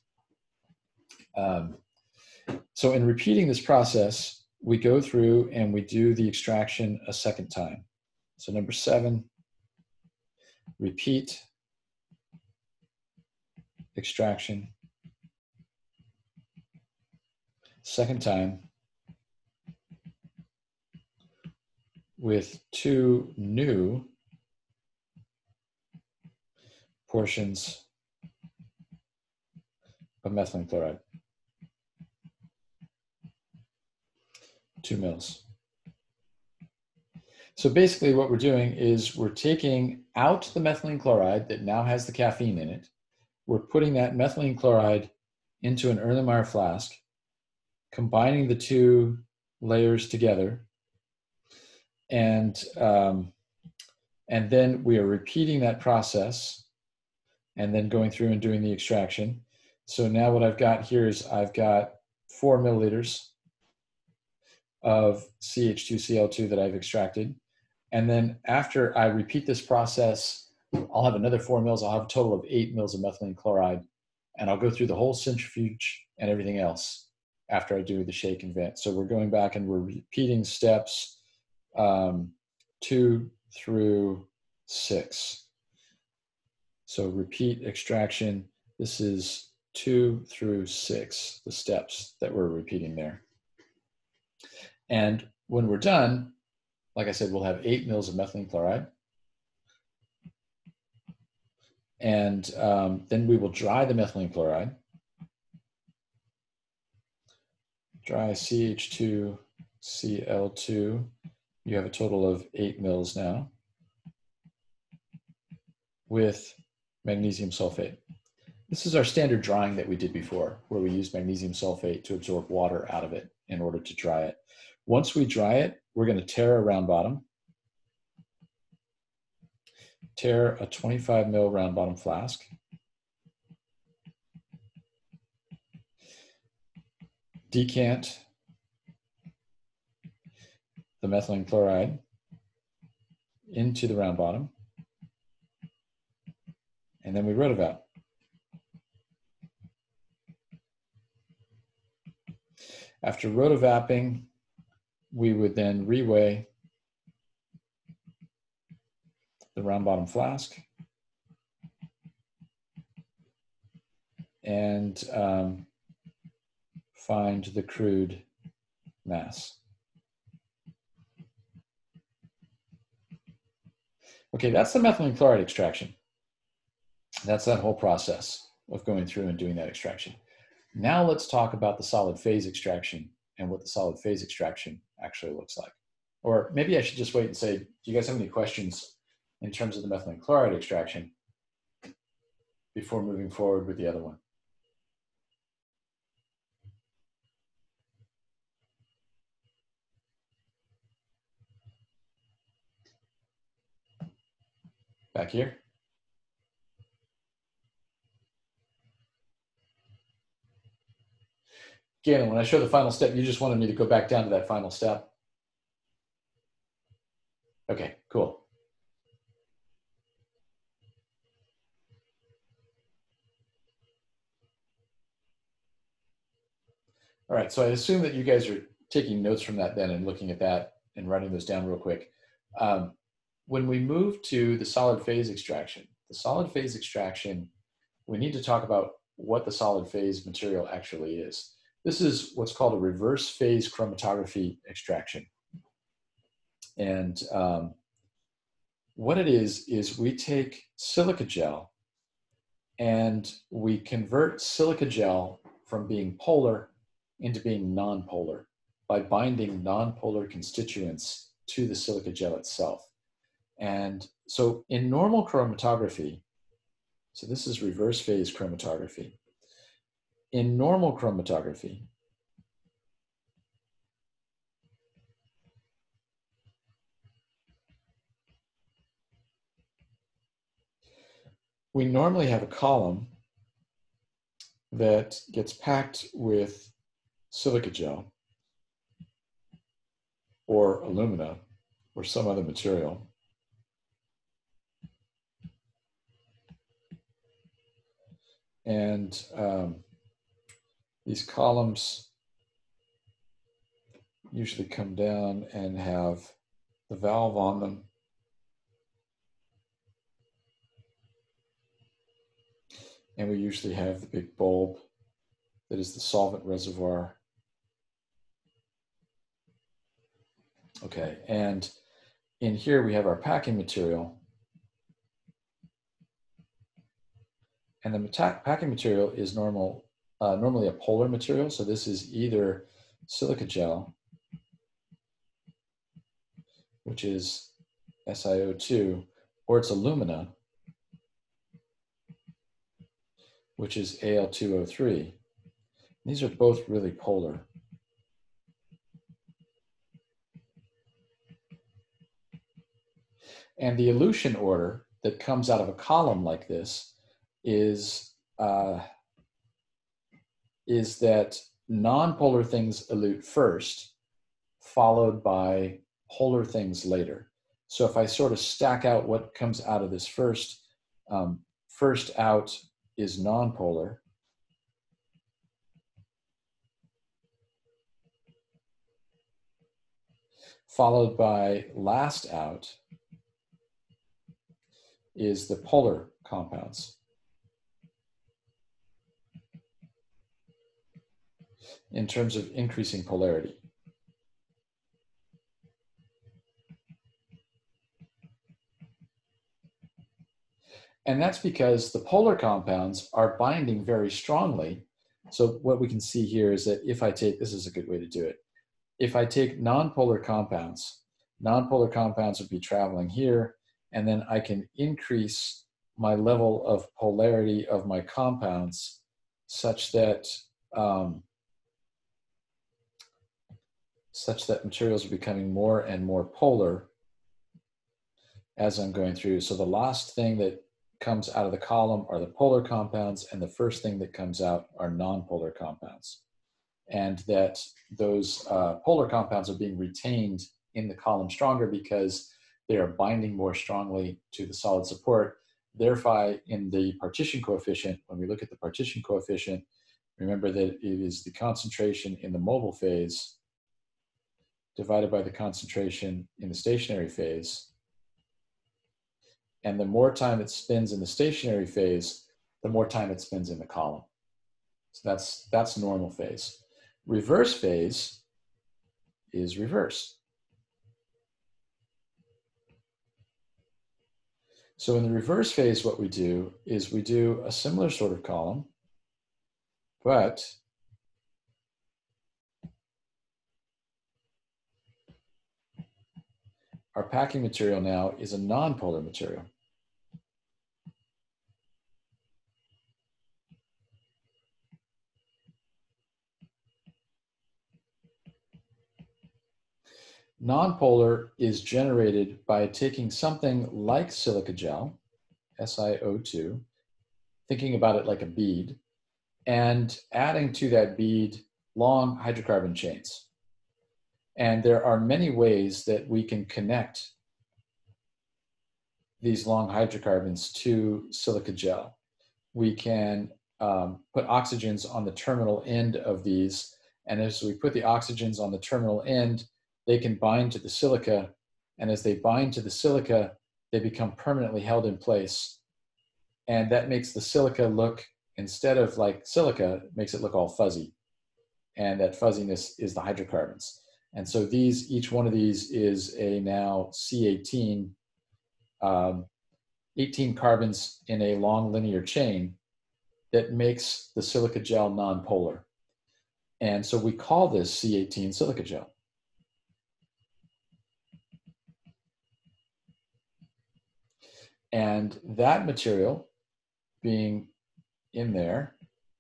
Um, so in repeating this process, we go through and we do the extraction a second time. So number seven, repeat extraction, second time, with two new portions of methylene chloride, two mils. So basically what we're doing is we're taking out the methylene chloride that now has the caffeine in it. We're putting that methylene chloride into an Erlenmeyer flask, combining the two layers together, and, um, and then we are repeating that process and then going through and doing the extraction. So now what I've got here is I've got four milliliters of C H two C l two that I've extracted. And then after I repeat this process, I'll have another four mils. I'll have a total of eight mils of methylene chloride. And I'll go through the whole centrifuge and everything else after I do the shake and vent. So we're going back and we're repeating steps um, two through six. So repeat extraction. This is two through six, the steps that we're repeating there. And when we're done, like I said, we'll have eight mils of methylene chloride. And um, then we will dry the methylene chloride. Dry C H two C l two. You have a total of eight mils now with magnesium sulfate. This is our standard drying that we did before, where we used magnesium sulfate to absorb water out of it in order to dry it. Once we dry it, we're going to tare a round bottom, tare a twenty-five mil round bottom flask, decant the methylene chloride into the round bottom, and then we rotovap. After rotovapping, we would then reweigh the round bottom flask and um, find the crude mass. Okay, that's the methylene chloride extraction. That's that whole process of going through and doing that extraction. Now let's talk about the solid phase extraction and what the solid phase extraction actually looks like. Or maybe I should just wait and say, do you guys have any questions in terms of the methylene chloride extraction before moving forward with the other one? Back here? Galen, when I show the final step, you just wanted me to go back down to that final step? Okay, cool. All right, so I assume that you guys are taking notes from that then and looking at that and writing those down real quick. Um, when we move to the solid phase extraction, the solid phase extraction, we need to talk about what the solid phase material actually is. This is what's called a reverse phase chromatography extraction. And um, what it is, is we take silica gel and we convert silica gel from being polar into being nonpolar by binding nonpolar constituents to the silica gel itself. And so in normal chromatography, so this is reverse phase chromatography. In normal chromatography, we normally have a column that gets packed with silica gel or alumina or some other material. And um, these columns usually come down and have the valve on them. And we usually have the big bulb that is the solvent reservoir. Okay, and in here we have our packing material. And the packing material is normal, uh, normally a polar material. So this is either silica gel, which is S i O two, or it's alumina, which is A L two O three. These are both really polar. And the elution order that comes out of a column like this is, uh, is that non-polar things elute first, followed by polar things later. So if I sort of stack out what comes out of this first, um, first out is non-polar. Followed by last out is the polar compounds. In terms of increasing polarity. And that's because the polar compounds are binding very strongly. So what we can see here is that if I take, this is a good way to do it. If I take nonpolar compounds, nonpolar compounds would be traveling here, and then I can increase my level of polarity of my compounds such that um, such that materials are becoming more and more polar as I'm going through. So the last thing that comes out of the column are the polar compounds, and the first thing that comes out are nonpolar compounds. And that those uh, polar compounds are being retained in the column stronger because they are binding more strongly to the solid support. Therefore, in the partition coefficient, when we look at the partition coefficient, remember that it is the concentration in the mobile phase divided by the concentration in the stationary phase. And the more time it spends in the stationary phase, the more time it spends in the column. So that's, that's normal phase. Reverse phase is reverse. So in the reverse phase, what we do is we do a similar sort of column, but our packing material now is a non-polar material. Nonpolar is generated by taking something like silica gel, S i O two, thinking about it like a bead, and adding to that bead long hydrocarbon chains. And there are many ways that we can connect these long hydrocarbons to silica gel. We can um, put oxygens on the terminal end of these, and as we put the oxygens on the terminal end, they can bind to the silica, and as they bind to the silica, they become permanently held in place. And that makes the silica look, instead of like silica, makes it look all fuzzy. And that fuzziness is the hydrocarbons. And so these, each one of these is a now C eighteen, um, eighteen carbons in a long linear chain that makes the silica gel nonpolar. And so we call this C eighteen silica gel. And that material being in there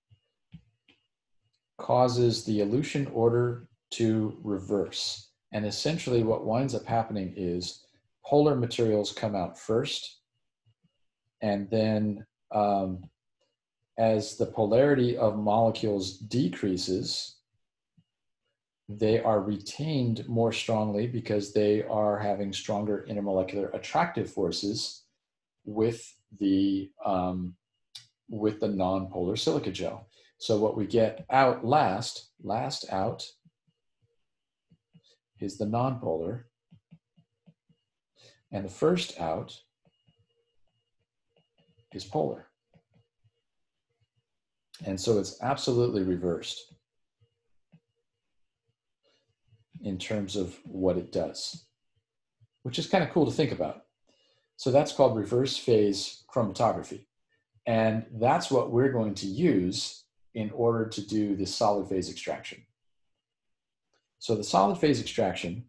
causes the elution order to reverse. And essentially what winds up happening is polar materials come out first, and then um, as the polarity of molecules decreases, they are retained more strongly because they are having stronger intermolecular attractive forces with the, um, with the non-polar silica gel. So what we get out last, last out is the non-polar, and the first out is polar. And so it's absolutely reversed in terms of what it does, which is kind of cool to think about. So that's called reverse phase chromatography. And that's what we're going to use in order to do the solid phase extraction. So the solid phase extraction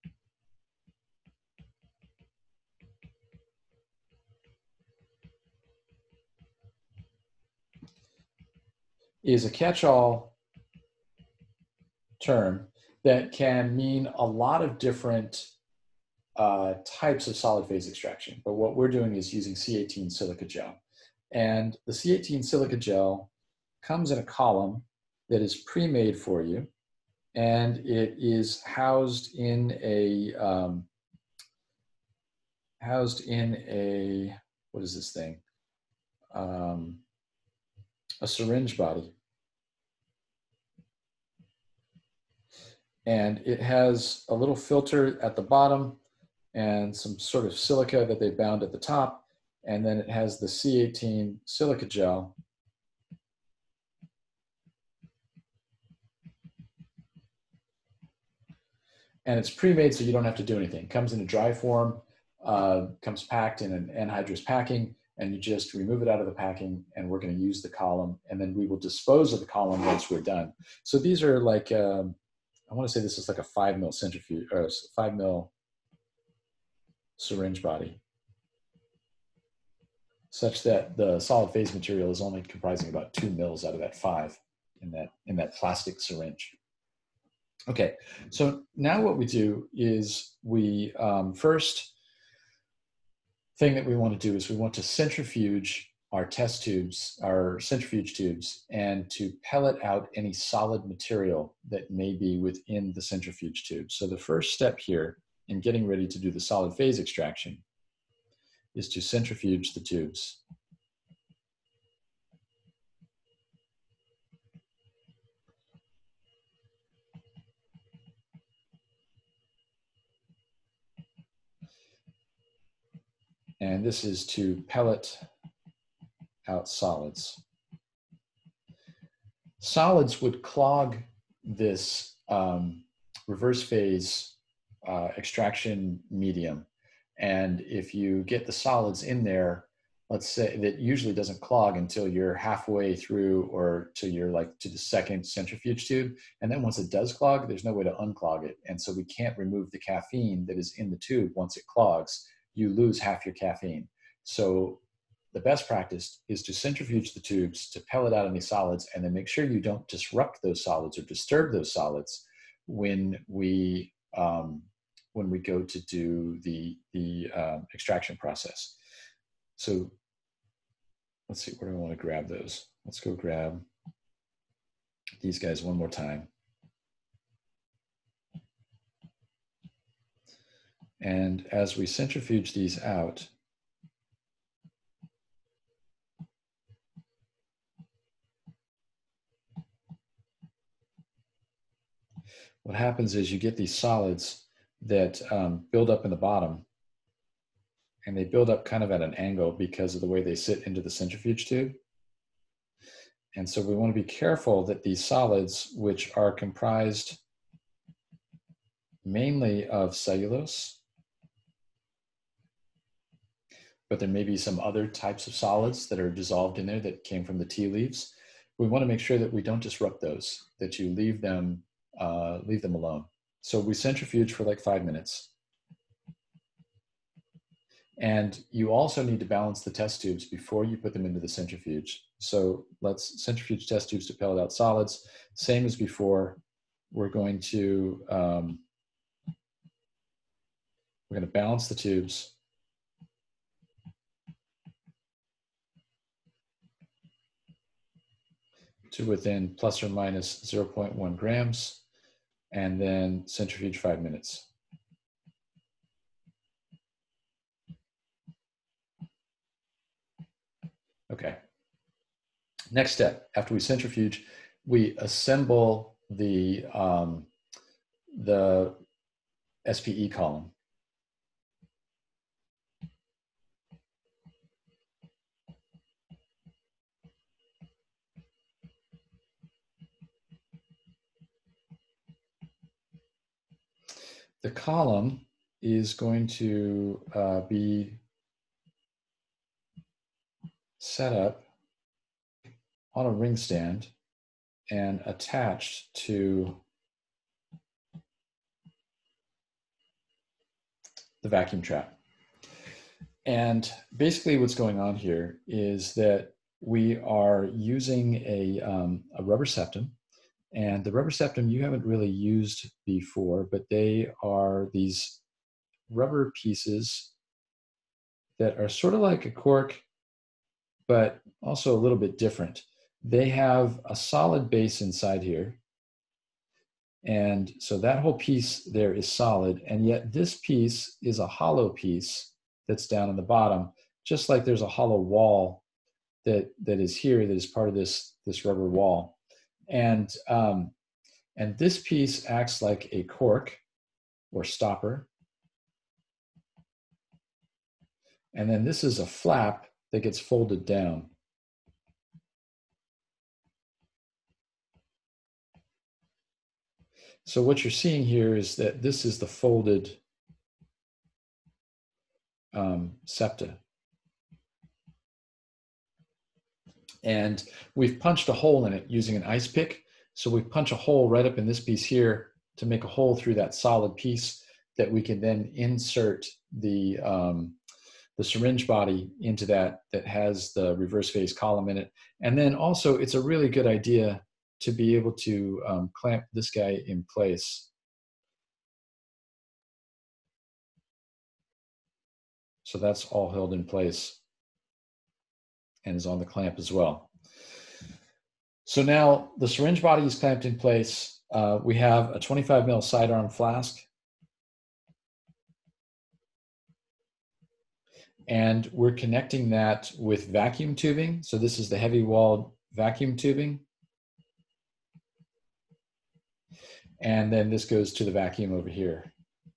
is a catch-all term that can mean a lot of different uh, types of solid phase extraction. But what we're doing is using C eighteen silica gel. And the C eighteen silica gel comes in a column that is pre-made for you, and it is housed in a um, housed in a, what is this thing? Um, a syringe body. And it has a little filter at the bottom and some sort of silica that they bound at the top. And then it has the C eighteen silica gel. And it's pre-made so you don't have to do anything. It comes in a dry form, uh, comes packed in an anhydrous packing, and you just remove it out of the packing, and we're going to use the column, and then we will dispose of the column once we're done. So these are like, um, I want to say this is like a five mil centrifuge, or five mil syringe body, such that the solid phase material is only comprising about two mils out of that five in that, in that plastic syringe. Okay, so now what we do is we um, first thing that we want to do is we want to centrifuge our test tubes, our centrifuge tubes, and to pellet out any solid material that may be within the centrifuge tube. So the first step here in getting ready to do the solid phase extraction is to centrifuge the tubes. And this is to pellet out solids. Solids would clog this um, reverse phase uh, extraction medium, And if you get the solids in there, let's say that usually doesn't clog until you're halfway through or till you're like to the second centrifuge tube. And then once it does clog, there's no way to unclog it. And so we can't remove the caffeine that is in the tube once it clogs. You lose half your caffeine. So the best practice is to centrifuge the tubes to pellet out any solids, and then make sure you don't disrupt those solids or disturb those solids when we um, when we go to do the the um, extraction process. So let's see, where do I want to grab those? Let's go grab these guys one more time. And as we centrifuge these out, what happens is you get these solids that um, build up in the bottom, and they build up kind of at an angle because of the way they sit into the centrifuge tube. And so we want to be careful that these solids, which are comprised mainly of cellulose, but there may be some other types of solids that are dissolved in there that came from the tea leaves. We want to make sure that we don't disrupt those, that you leave them, uh, leave them alone. So we centrifuge for like five minutes. And you also need to balance the test tubes before you put them into the centrifuge. So let's centrifuge test tubes to pellet out solids. Same as before, we're going to, um, we're going to balance the tubes. To within plus or minus zero point one grams, and then centrifuge five minutes. Okay. Next step, after we centrifuge, we assemble the, um, the S P E column. The column is going to uh, be set up on a ring stand and attached to the vacuum trap. And basically what's going on here is that we are using a, um, a rubber septum. And the rubber septum you haven't really used before, but they are these rubber pieces that are sort of like a cork, but also a little bit different. They have a solid base inside here. And so that whole piece there is solid, and yet this piece is a hollow piece that's down on the bottom, just like there's a hollow wall that, that is here that is part of this, this rubber wall. And, um, and this piece acts like a cork or stopper. And then this is a flap that gets folded down. So what you're seeing here is that this is the folded um, septa. And we've punched a hole in it using an ice pick. So we punch a hole right up in this piece here to make a hole through that solid piece that we can then insert the, um, the syringe body into that, that has the reverse phase column in it. And then also it's a really good idea to be able to um, clamp this guy in place. So that's all held in place and is on the clamp as well. So now the syringe body is clamped in place. Uh, we have a twenty-five mil sidearm flask. And we're connecting that with vacuum tubing. So this is the heavy walled vacuum tubing. And then this goes to the vacuum over here.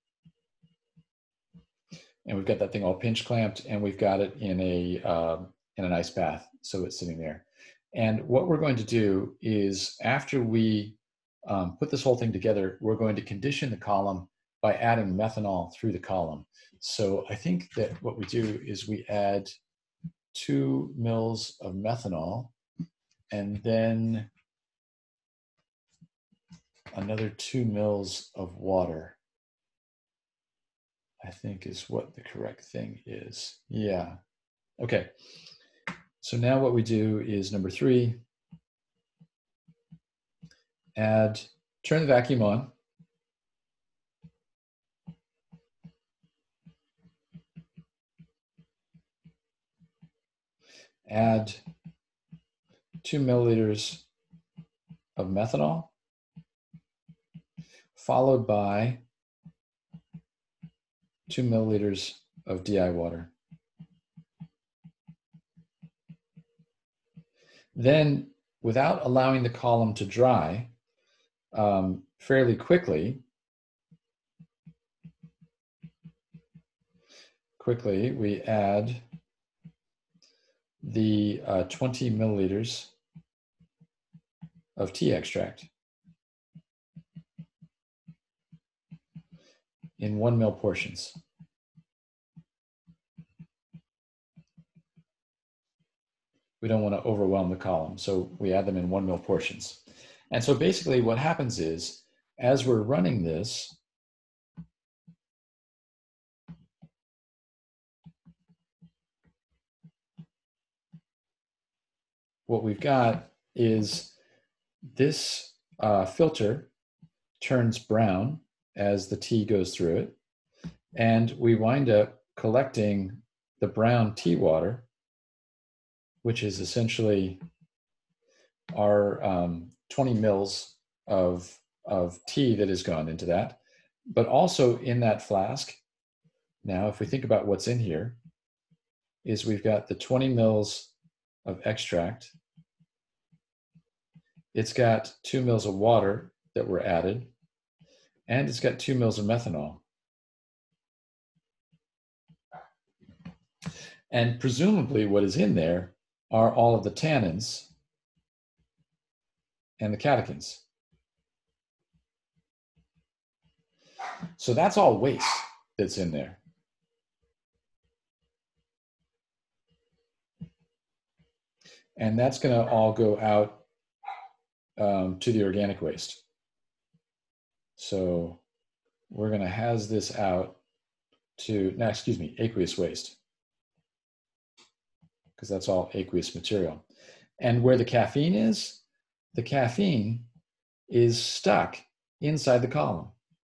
And we've got that thing all pinch clamped, and we've got it in a uh, in an ice bath, so it's sitting there. And what we're going to do is, after we um, put this whole thing together, we're going to condition the column by adding methanol through the column. So I think that what we do is we add two mils of methanol and then another two mils of water, I think is what the correct thing is. Yeah. Okay. So now what we do is number three, add, turn the vacuum on. Add two milliliters of methanol, followed by two milliliters of D I water. Then, without allowing the column to dry um, fairly quickly, quickly we add the uh, twenty milliliters of tea extract in one mil portions. We don't want to overwhelm the column, so we add them in one mil portions. And so basically what happens is, as we're running this, what we've got is this uh, filter turns brown as the tea goes through it, and we wind up collecting the brown tea water, which is essentially our um, twenty mils of, of tea that has gone into that. But also in that flask, now if we think about what's in here, is we've got the twenty mils of extract. It's got two mils of water that were added, and it's got two mils of methanol. And presumably what is in there are all of the tannins and the catechins. So that's all waste that's in there. And that's going to all go out um, to the organic waste. So we're going to has this out to, no, excuse me, aqueous waste, because that's all aqueous material. And where the caffeine is, the caffeine is stuck inside the column.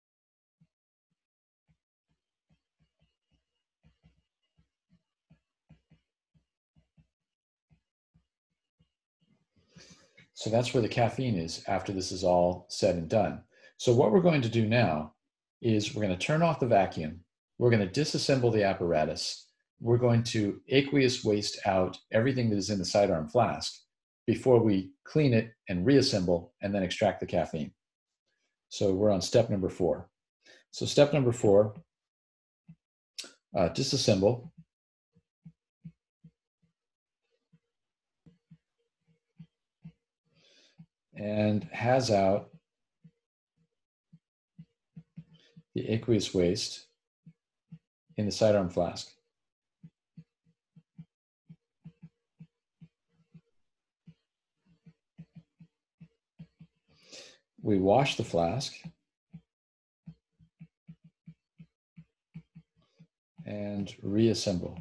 So that's where the caffeine is after this is all said and done. So what we're going to do now is we're going to turn off the vacuum. We're going to disassemble the apparatus. We're going to aqueous waste out everything that is in the sidearm flask before we clean it and reassemble and then extract the caffeine. So we're on step number four. So step number four, uh, disassemble. And has out the aqueous waste in the sidearm flask. We wash the flask and reassemble.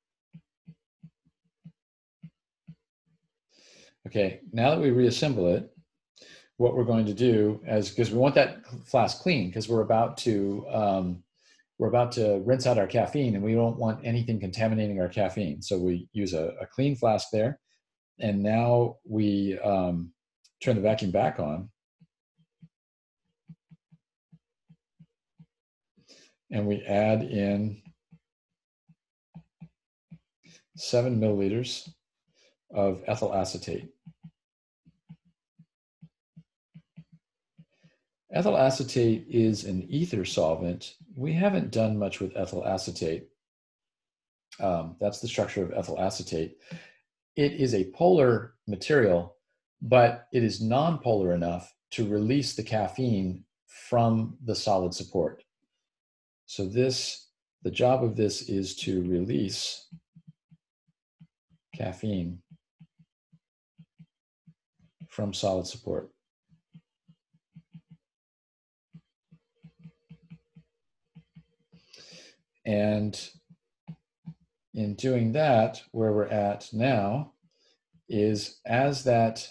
Okay, now that we reassemble it, what we're going to do is, because we want that flask clean, because we're about to um, we're about to rinse out our caffeine, and we don't want anything contaminating our caffeine. So we use a, a clean flask there, and now we um, turn the vacuum back on, and we add in seven milliliters of ethyl acetate. Ethyl acetate is an ether solvent. We haven't done much with ethyl acetate. Um, that's the structure of ethyl acetate. It is a polar material, but it is non-polar enough to release the caffeine from the solid support. So this, the job of this is to release caffeine from solid support. And in doing that, where we're at now is as that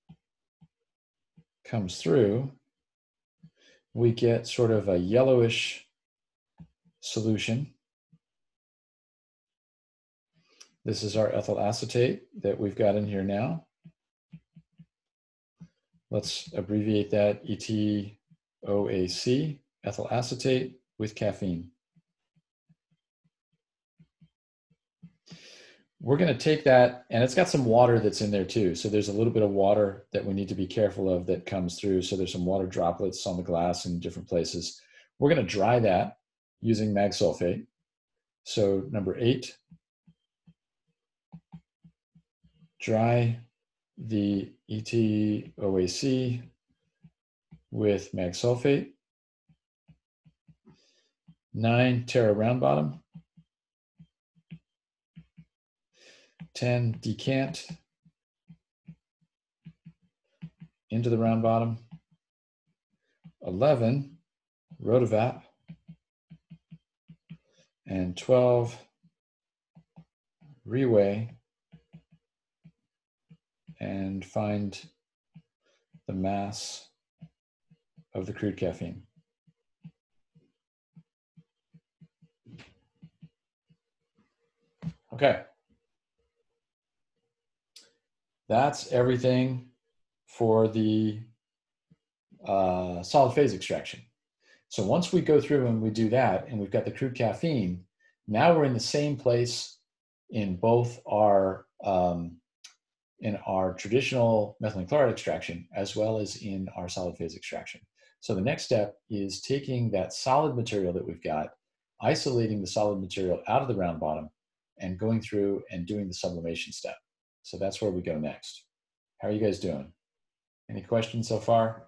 comes through, we get sort of a yellowish solution. This is our ethyl acetate that we've got in here now. Let's abbreviate that E T O A C, ethyl acetate with caffeine. We're going to take that, and it's got some water that's in there too. So there's a little bit of water that we need to be careful of that comes through. So there's some water droplets on the glass in different places. We're going to dry that using mag sulfate. So number eight, dry the E T O A C with mag sulfate. Nine, tear a round bottom. ten, decant into the round bottom. eleven, rotovap. And twelve, reweigh and find the mass of the crude caffeine. Okay. That's everything for the uh, solid phase extraction. So once we go through and we do that, and we've got the crude caffeine, now we're in the same place in both our um, in our traditional methylene chloride extraction as well as in our solid phase extraction. So the next step is taking that solid material that we've got, isolating the solid material out of the round bottom, and going through and doing the sublimation step. So that's where we go next. How are you guys doing? Any questions so far?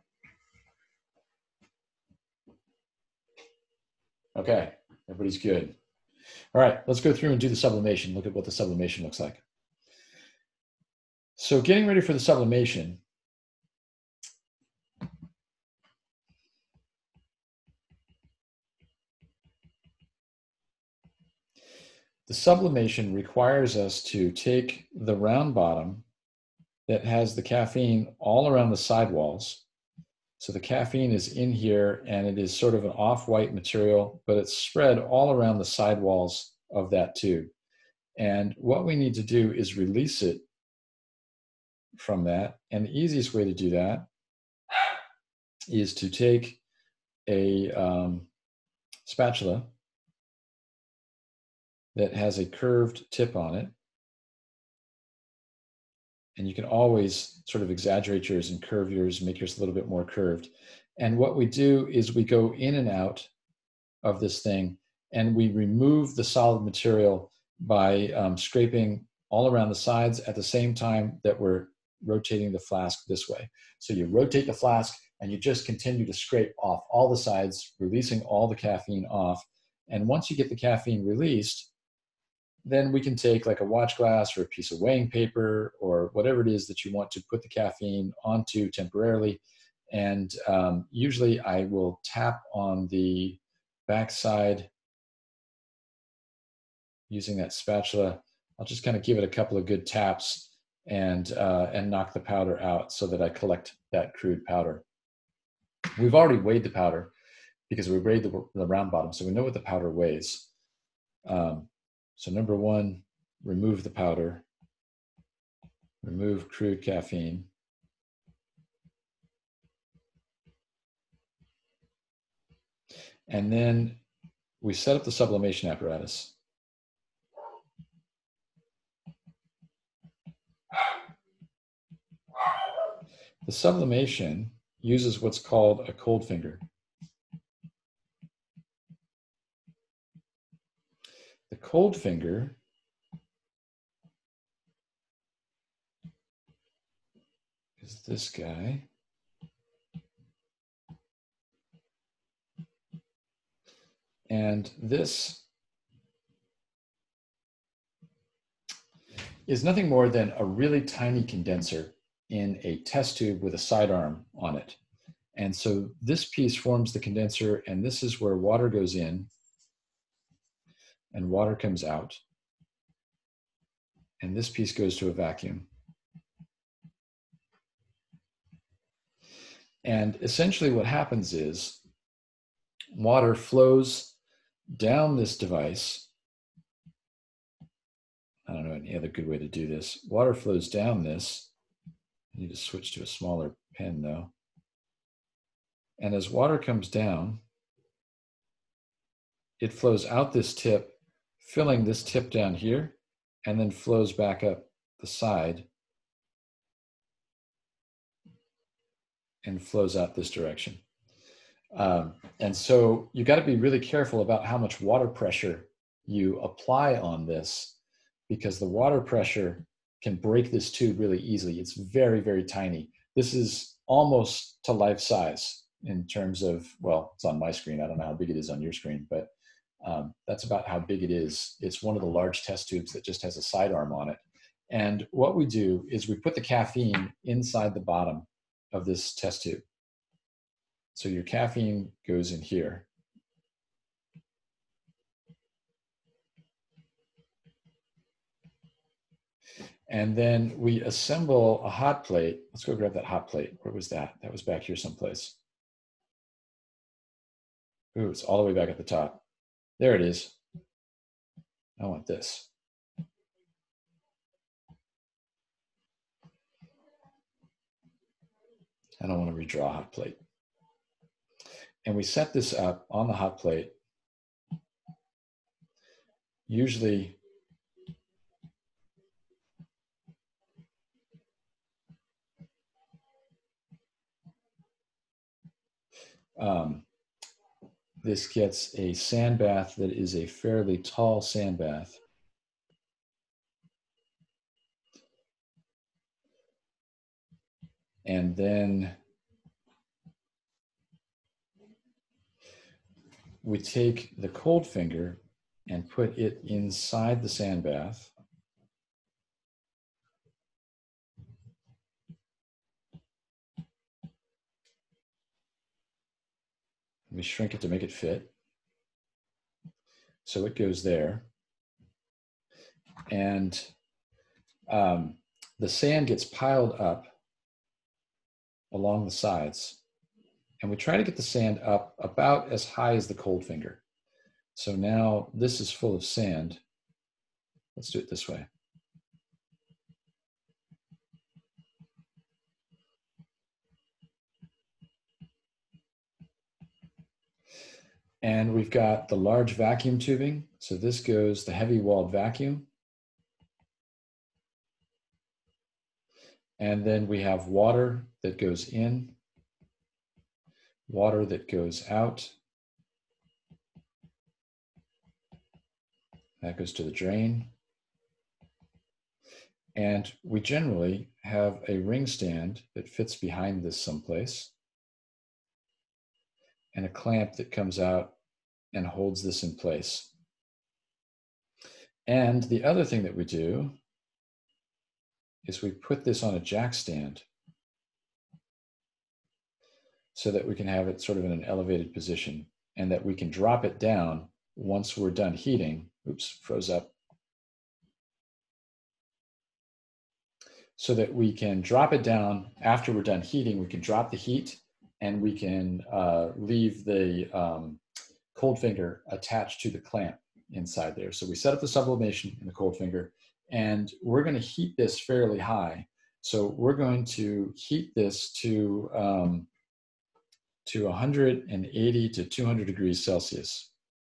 Okay, everybody's good. All right, let's go through and do the sublimation. Look at what the sublimation looks like. So getting ready for the sublimation, the sublimation requires us to take the round bottom that has the caffeine all around the sidewalls. So the caffeine is in here, and it is sort of an off-white material, but it's spread all around the sidewalls of that tube. And what we need to do is release it from that. And the easiest way to do that is to take a um, spatula that has a curved tip on it. And you can always sort of exaggerate yours and curve yours, make yours a little bit more curved. And what we do is we go in and out of this thing, and we remove the solid material by um, scraping all around the sides at the same time that we're rotating the flask this way. So you rotate the flask and you just continue to scrape off all the sides, releasing all the caffeine off. And once you get the caffeine released, then we can take like a watch glass or a piece of weighing paper or whatever it is that you want to put the caffeine onto temporarily. And um, usually I will tap on the backside using that spatula. I'll just kind of give it a couple of good taps and, uh, and knock the powder out so that I collect that crude powder. We've already weighed the powder because we weighed the, the round bottom, so we know what the powder weighs. Um, So number one, remove the powder, remove crude caffeine. And then we set up the sublimation apparatus. The sublimation uses what's called a cold finger. The cold finger is this guy. And this is nothing more than a really tiny condenser in a test tube with a sidearm on it. And so this piece forms the condenser, and this is where water goes in and water comes out. And this piece goes to a vacuum. And essentially what happens is water flows down this device. I don't know any other good way to do this. Water flows down this. I need to switch to a smaller pen though. And as water comes down, it flows out this tip, filling this tip down here, and then flows back up the side and flows out this direction. Um, and so you got to be really careful about how much water pressure you apply on this, because the water pressure can break this tube really easily. It's very, very tiny. This is almost to life size in terms of, well, it's on my screen. I don't know how big it is on your screen, but um, that's about how big it is. It's one of the large test tubes that just has a sidearm on it. And what we do is we put the caffeine inside the bottom of this test tube. So your caffeine goes in here. And then we assemble a hot plate. Let's go grab that hot plate. Where was that? That was back here someplace. Ooh, it's all the way back at the top. There it is. I want this. I don't want to redraw a hot plate. And we set this up on the hot plate. Usually, um, this gets a sand bath that is a fairly tall sand bath. And then we take the cold finger and put it inside the sand bath. We shrink it to make it fit. So it goes there. And um, the sand gets piled up along the sides. And we try to get the sand up about as high as the cold finger. So now this is full of sand. Let's do it this way. And we've got the large vacuum tubing. So this goes the heavy walled vacuum. And then we have water that goes in, water that goes out. That goes to the drain. And we generally have a ring stand that fits behind this someplace, and a clamp that comes out and holds this in place. And the other thing that we do is we put this on a jack stand so that we can have it sort of in an elevated position, and that we can drop it down once we're done heating. Oops, froze up. So that we can drop it down after we're done heating. We can drop the heat, and we can uh, leave the um, cold finger attached to the clamp inside there. So we set up the sublimation in the cold finger, and we're going to heat this fairly high. So we're going to heat this to um, to one hundred eighty to two hundred degrees Celsius.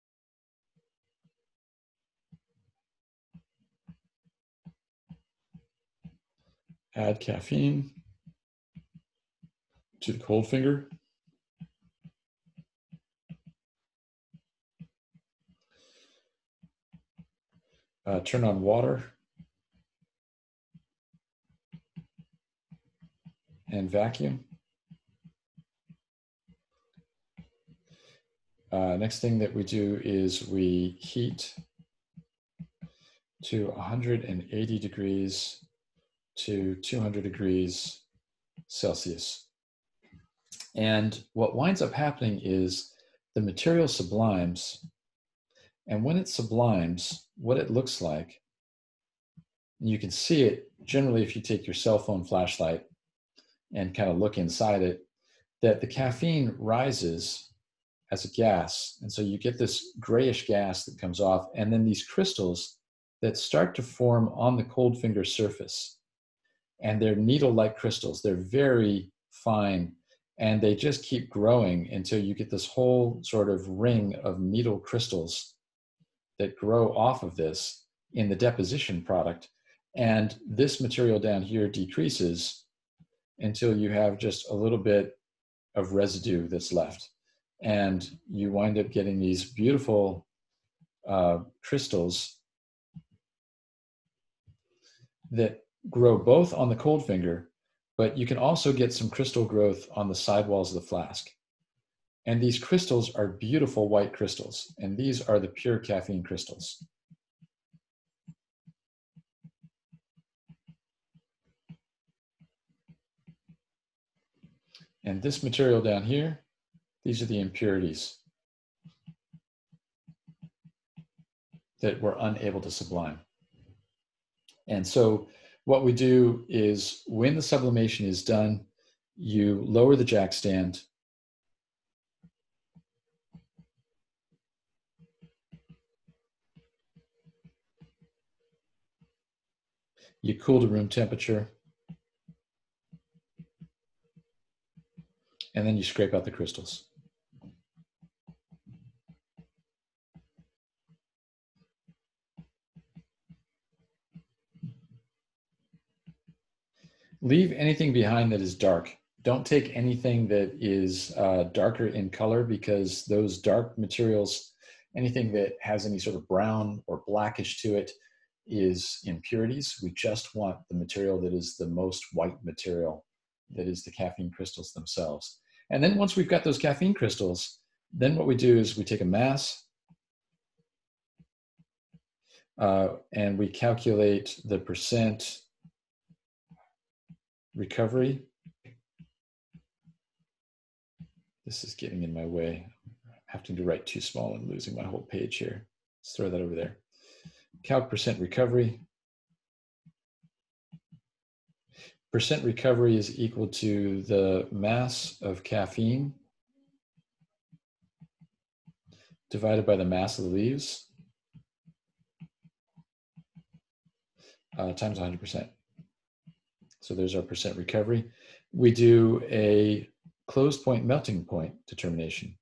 Add caffeine to the cold finger. Uh, turn on water and vacuum. Uh, next thing that we do is we heat to one hundred eighty degrees to two hundred degrees Celsius. And what winds up happening is the material sublimes. And when it sublimes, what it looks like, you can see it generally if you take your cell phone flashlight and kind of look inside it, that the caffeine rises as a gas. And so you get this grayish gas that comes off, and then these crystals that start to form on the cold finger surface. And they're needle-like crystals. They're very fine, and they just keep growing until you get this whole sort of ring of needle crystals that grow off of this in the deposition product. And this material down here decreases until you have just a little bit of residue that's left. And you wind up getting these beautiful uh, crystals that grow both on the cold finger, but you can also get some crystal growth on the sidewalls of the flask. And these crystals are beautiful white crystals, and these are the pure caffeine crystals. And this material down here, these are the impurities that we're unable to sublime. And so what we do is when the sublimation is done, you lower the jack stand. You cool to room temperature. And then you scrape out the crystals. Leave anything behind that is dark. Don't take anything that is uh, darker in color, because those dark materials, anything that has any sort of brown or blackish to it, is impurities. We just want the material that is the most white material, that is the caffeine crystals themselves. And then once we've got those caffeine crystals, then what we do is we take a mass uh, and we calculate the percent recovery. This is getting in my way. I'm having to write too small and losing my whole page here. Let's throw that over there. Calc percent recovery. Percent recovery is equal to the mass of caffeine divided by the mass of the leaves uh, times one hundred percent. So there's our percent recovery. We do a closed point melting point determination.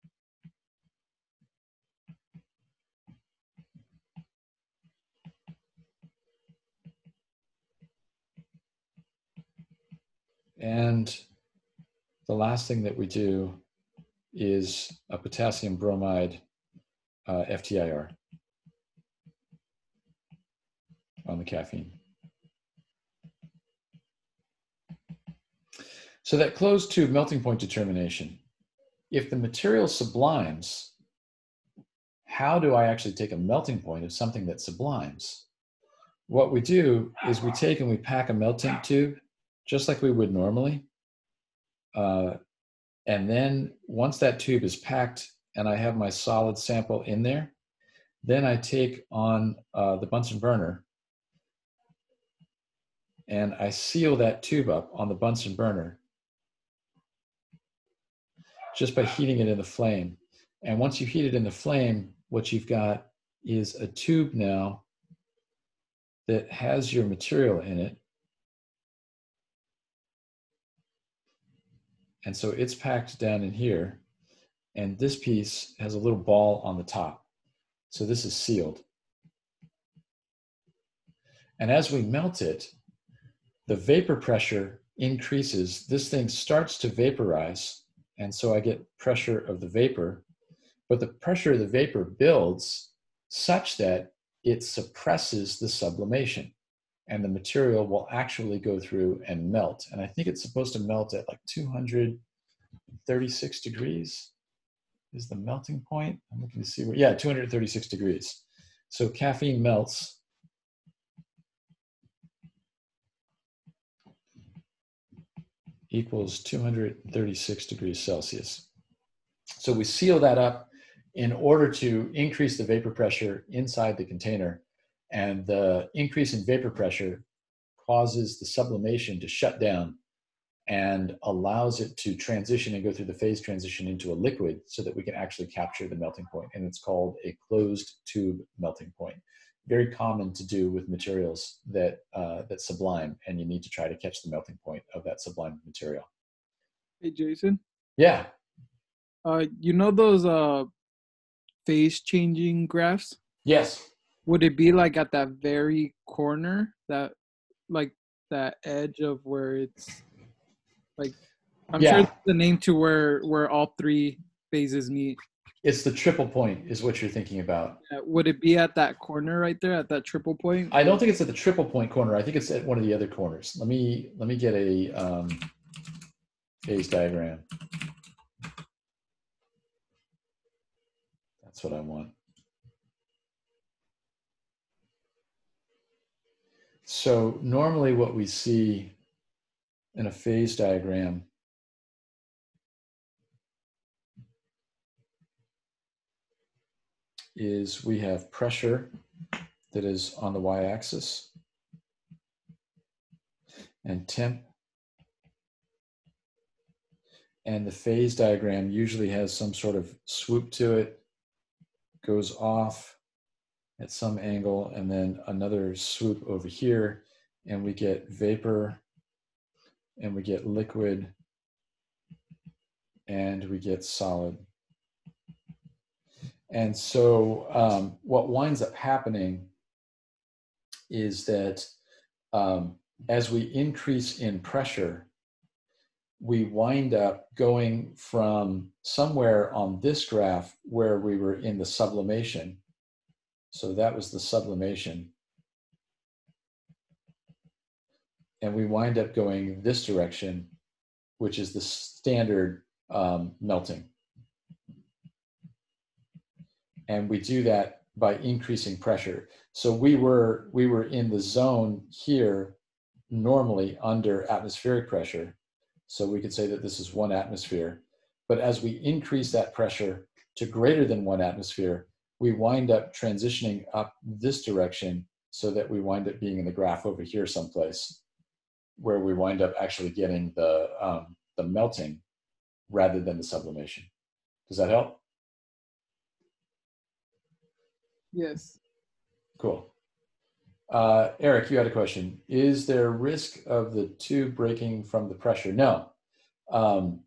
And the last thing that we do is a potassium bromide uh, F T I R on the caffeine. So that closed tube melting point determination, if the material sublimes, how do I actually take a melting point of something that sublimes? What we do is we take and we pack a melting tube just like we would normally. Uh, and then once that tube is packed and I have my solid sample in there, then I take on uh, the Bunsen burner and I seal that tube up on the Bunsen burner just by heating it in the flame. And once you heat it in the flame, what you've got is a tube now that has your material in it. And so it's packed down in here, and this piece has a little ball on the top. So this is sealed. And as we melt it, the vapor pressure increases. This thing starts to vaporize, and so I get pressure of the vapor, but the pressure of the vapor builds such that it suppresses the sublimation, and the material will actually go through and melt. And I think it's supposed to melt at like two hundred thirty-six degrees. is the melting point. I'm looking to see where, yeah, two hundred thirty-six degrees. So caffeine melts equals two hundred thirty-six degrees Celsius. So we seal that up in order to increase the vapor pressure inside the container. And the increase in vapor pressure causes the sublimation to shut down and allows it to transition and go through the phase transition into a liquid so that we can actually capture the melting point. And it's called a closed tube melting point. Very common to do with materials that, uh, that sublime, and you need to try to catch the melting point of that sublimed material. Hey, Jason. Yeah. Uh, you know those uh, phase changing graphs? Yes. Would it be like at that very corner, that like that edge of where it's like, I'm Yeah. sure it's the name to where where all three phases meet. It's the triple point is what you're thinking about. Yeah, would it be at that corner right there, at that triple point? I don't think it's at the triple point corner. I think it's at one of the other corners. Let me let me get a um, phase diagram. That's what I want. So normally what we see in a phase diagram is we have pressure that is on the y-axis and temp. And the phase diagram usually has some sort of swoop to it, goes off at some angle, and then another swoop over here, and we get vapor, and we get liquid, and we get solid. And so um, what winds up happening is that um, as we increase in pressure, we wind up going from somewhere on this graph where we were in the sublimation. So that was the sublimation. And we wind up going this direction, which is the standard um, melting. And we do that by increasing pressure. So we were, we were in the zone here normally under atmospheric pressure. So we could say that this is one atmosphere. But as we increase that pressure to greater than one atmosphere, we wind up transitioning up this direction so that we wind up being in the graph over here someplace, where we wind up actually getting the, um, the melting rather than the sublimation. Does that help? Yes. Cool. Uh, Eric, you had a question. Is there a risk of the tube breaking from the pressure? No. Um,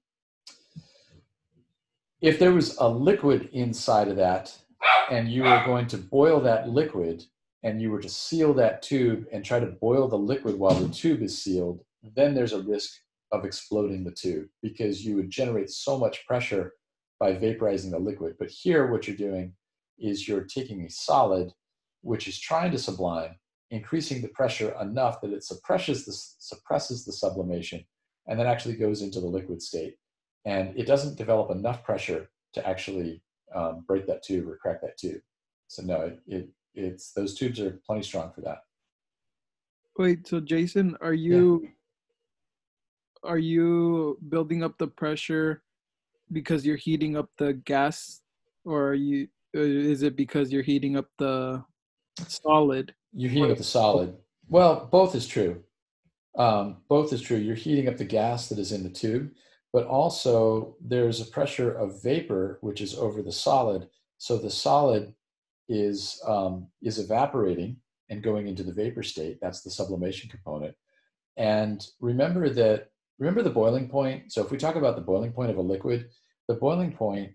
if there was a liquid inside of that and you were going to boil that liquid and you were to seal that tube and try to boil the liquid while the tube is sealed, then there's a risk of exploding the tube because you would generate so much pressure by vaporizing the liquid. But here what you're doing is you're taking a solid which is trying to sublime, increasing the pressure enough that it suppresses the, suppresses the sublimation and then actually goes into the liquid state. And it doesn't develop enough pressure to actually um, break that tube or crack that tube. So no, it, it, it's, those tubes are plenty strong for that. Wait, so Jason, are you, yeah. are you building up the pressure because you're heating up the gas, or are you, is it because you're heating up the solid? You're heating up the solid. Well, both is true. Um, both is true. You're heating up the gas that is in the tube, but also there's a pressure of vapor which is over the solid. So the solid is um, is evaporating and going into the vapor state. That's the sublimation component. And remember that remember the boiling point. So if we talk about the boiling point of a liquid, the boiling point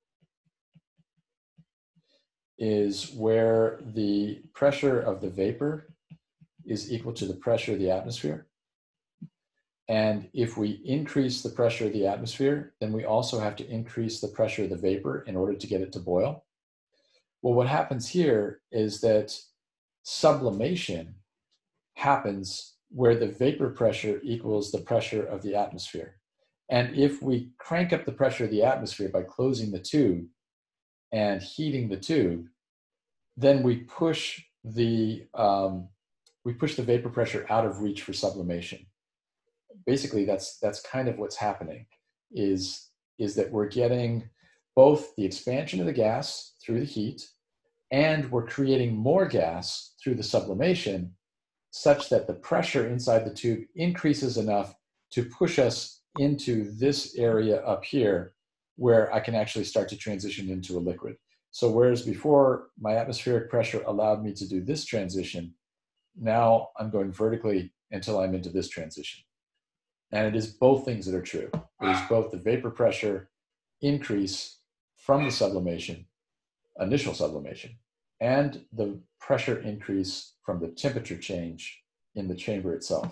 is where the pressure of the vapor is equal to the pressure of the atmosphere. And if we increase the pressure of the atmosphere, then we also have to increase the pressure of the vapor in order to get it to boil. Well, what happens here is that sublimation happens where the vapor pressure equals the pressure of the atmosphere. And if we crank up the pressure of the atmosphere by closing the tube and heating the tube, then we push the um, we push the vapor pressure out of reach for sublimation. Basically, that's that's kind of what's happening. Is is that we're getting both the expansion of the gas through the heat, and we're creating more gas through the sublimation, such that the pressure inside the tube increases enough to push us into this area up here, where I can actually start to transition into a liquid. So whereas before my atmospheric pressure allowed me to do this transition, now I'm going vertically until I'm into this transition. And it is both things that are true. It is both the vapor pressure increase from the sublimation, initial sublimation, and the pressure increase from the temperature change in the chamber itself.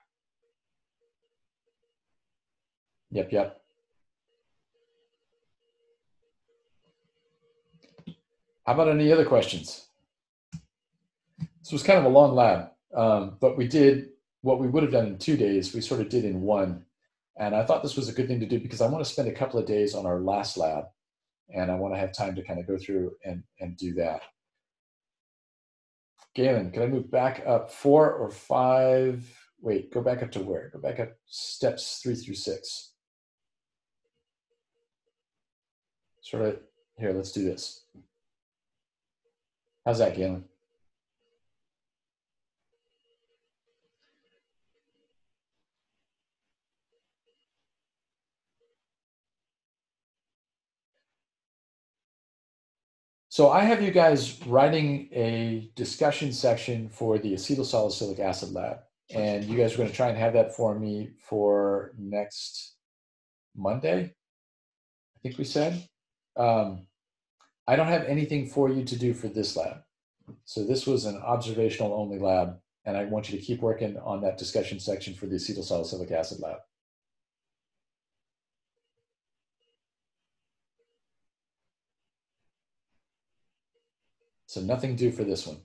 Yep, yep. How about any other questions? This was kind of a long lab, um, but we did what we would have done in two days, we sort of did in one. And I thought this was a good thing to do because I want to spend a couple of days on our last lab, and I want to have time to kind of go through and, and do that. Galen, can I move back up four or five? Wait, go back up to where? Go back up steps three through six. Sort of, here, let's do this. How's that, Galen? So I have you guys writing a discussion section for the acetyl salicylic acid lab. And you guys are going to try and have that for me for next Monday, I think we said. Um, I don't have anything for you to do for this lab. So this was an observational only lab, and I want you to keep working on that discussion section for the acetyl salicylic acid lab. So nothing due for this one.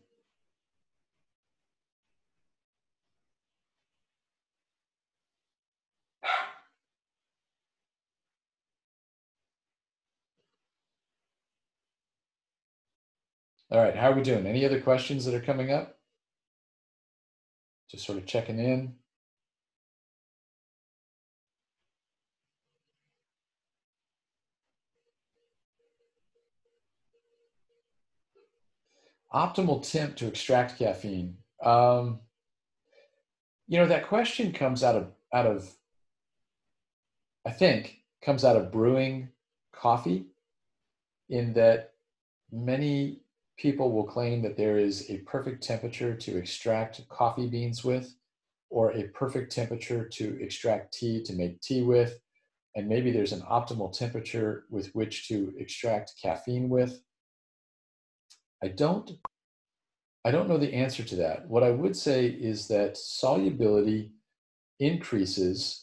All right, how are we doing? Any other questions that are coming up? Just sort of checking in. Optimal temp to extract caffeine. Um, you know, that question comes out of, out of, I think, comes out of brewing coffee, in that many people will claim that there is a perfect temperature to extract coffee beans with, or a perfect temperature to extract tea to make tea with, and maybe there's an optimal temperature with which to extract caffeine with. I don't, I don't know the answer to that. What I would say is that solubility increases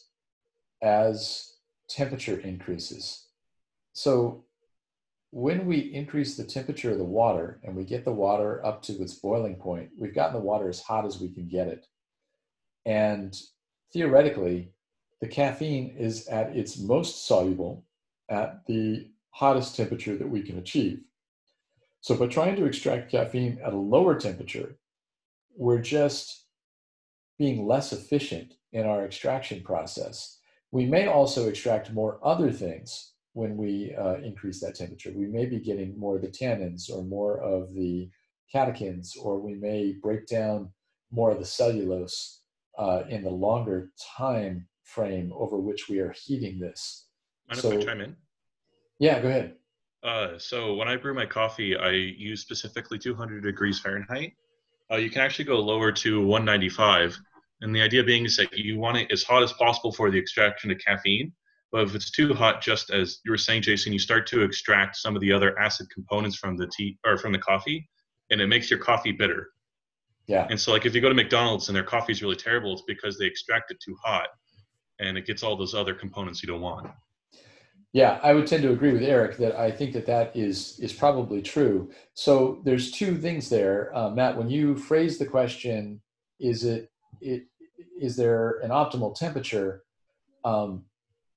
as temperature increases. So when we increase the temperature of the water and we get the water up to its boiling point, we've gotten the water as hot as we can get it. And theoretically, the caffeine is at its most soluble at the hottest temperature that we can achieve. So by trying to extract caffeine at a lower temperature, we're just being less efficient in our extraction process. We may also extract more other things when we uh, increase that temperature. We may be getting more of the tannins or more of the catechins, or we may break down more of the cellulose uh, in the longer time frame over which we are heating this. Mind so, if I chime in? Yeah, go ahead. Uh, so when I brew my coffee, I use specifically two hundred degrees Fahrenheit. Uh, you can actually go lower to one ninety-five. And the idea being is that you want it as hot as possible for the extraction of caffeine. But if it's too hot, just as you were saying, Jason, you start to extract some of the other acid components from the tea or from the coffee, and it makes your coffee bitter. Yeah. And so like if you go to McDonald's and their coffee is really terrible, it's because they extract it too hot and it gets all those other components you don't want. Yeah, I would tend to agree with Eric that I think that that is is probably true. So there's two things there, uh, Matt. When you phrase the question, is it it is there an optimal temperature? Um,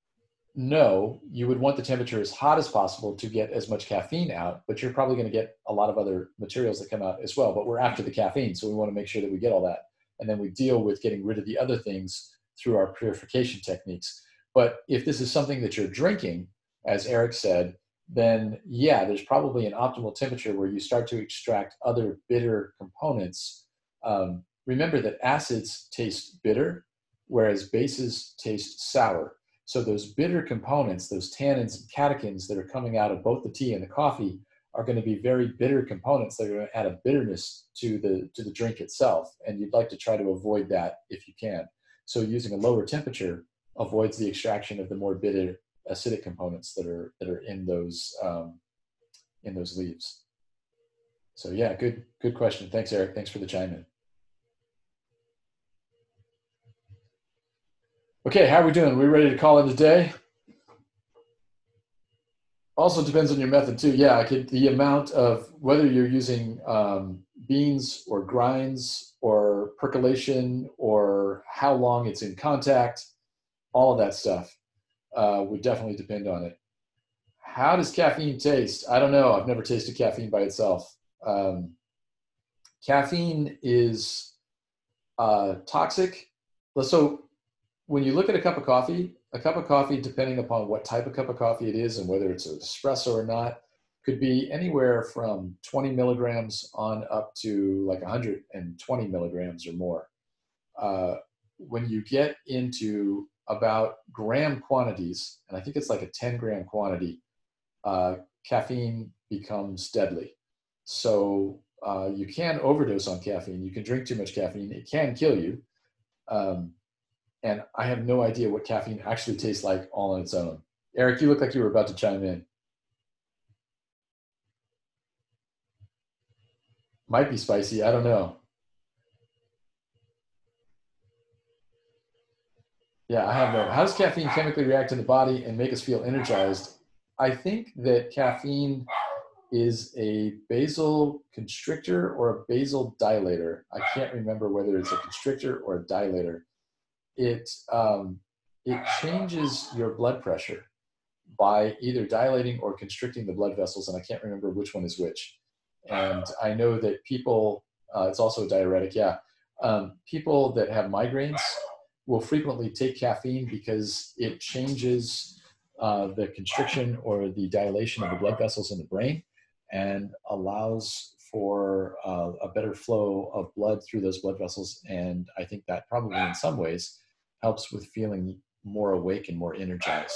no, you would want the temperature as hot as possible to get as much caffeine out, but you're probably going to get a lot of other materials that come out as well. But we're after the caffeine, so we want to make sure that we get all that. And then we deal with getting rid of the other things through our purification techniques. But if this is something that you're drinking, as Eric said, then yeah, there's probably an optimal temperature where you start to extract other bitter components. Um, remember that acids taste bitter, whereas bases taste sour. So those bitter components, those tannins and catechins that are coming out of both the tea and the coffee are going to be very bitter components that are going to add a bitterness to the, to the drink itself. And you'd like to try to avoid that if you can. So using a lower temperature avoids the extraction of the more bitter acidic components that are, that are in those, um, in those leaves. So yeah, good, good question. Thanks, Eric. Thanks for the chime in. Okay, how are we doing? Are we ready to call it a day? Also depends on your method too. Yeah, I could, the amount of whether you're using um, beans or grinds or percolation or how long it's in contact, all of that stuff uh, would definitely depend on it. How does caffeine taste? I don't know. I've never tasted caffeine by itself. Um, caffeine is uh, toxic. So when you look at a cup of coffee, a cup of coffee, depending upon what type of cup of coffee it is and whether it's an espresso or not, could be anywhere from twenty milligrams on up to like one hundred twenty milligrams or more. Uh, when you get into about gram quantities, and I think it's like a ten gram quantity, uh, caffeine becomes deadly. So uh, you can overdose on caffeine. You can drink too much caffeine. It can kill you. Um, And I have no idea what caffeine actually tastes like all on its own. Eric, you look like you were about to chime in. Might be spicy, I don't know. Yeah, I have no. How does caffeine chemically react in the body and make us feel energized? I think that caffeine is a basal constrictor or a basal dilator. I can't remember whether it's a constrictor or a dilator. It, um, it changes your blood pressure by either dilating or constricting the blood vessels, and I can't remember which one is which. And I know that people, uh, it's also a diuretic, yeah. Um, people that have migraines will frequently take caffeine because it changes uh, the constriction or the dilation of the blood vessels in the brain and allows for uh, a better flow of blood through those blood vessels. And I think that probably in some ways helps with feeling more awake and more energized.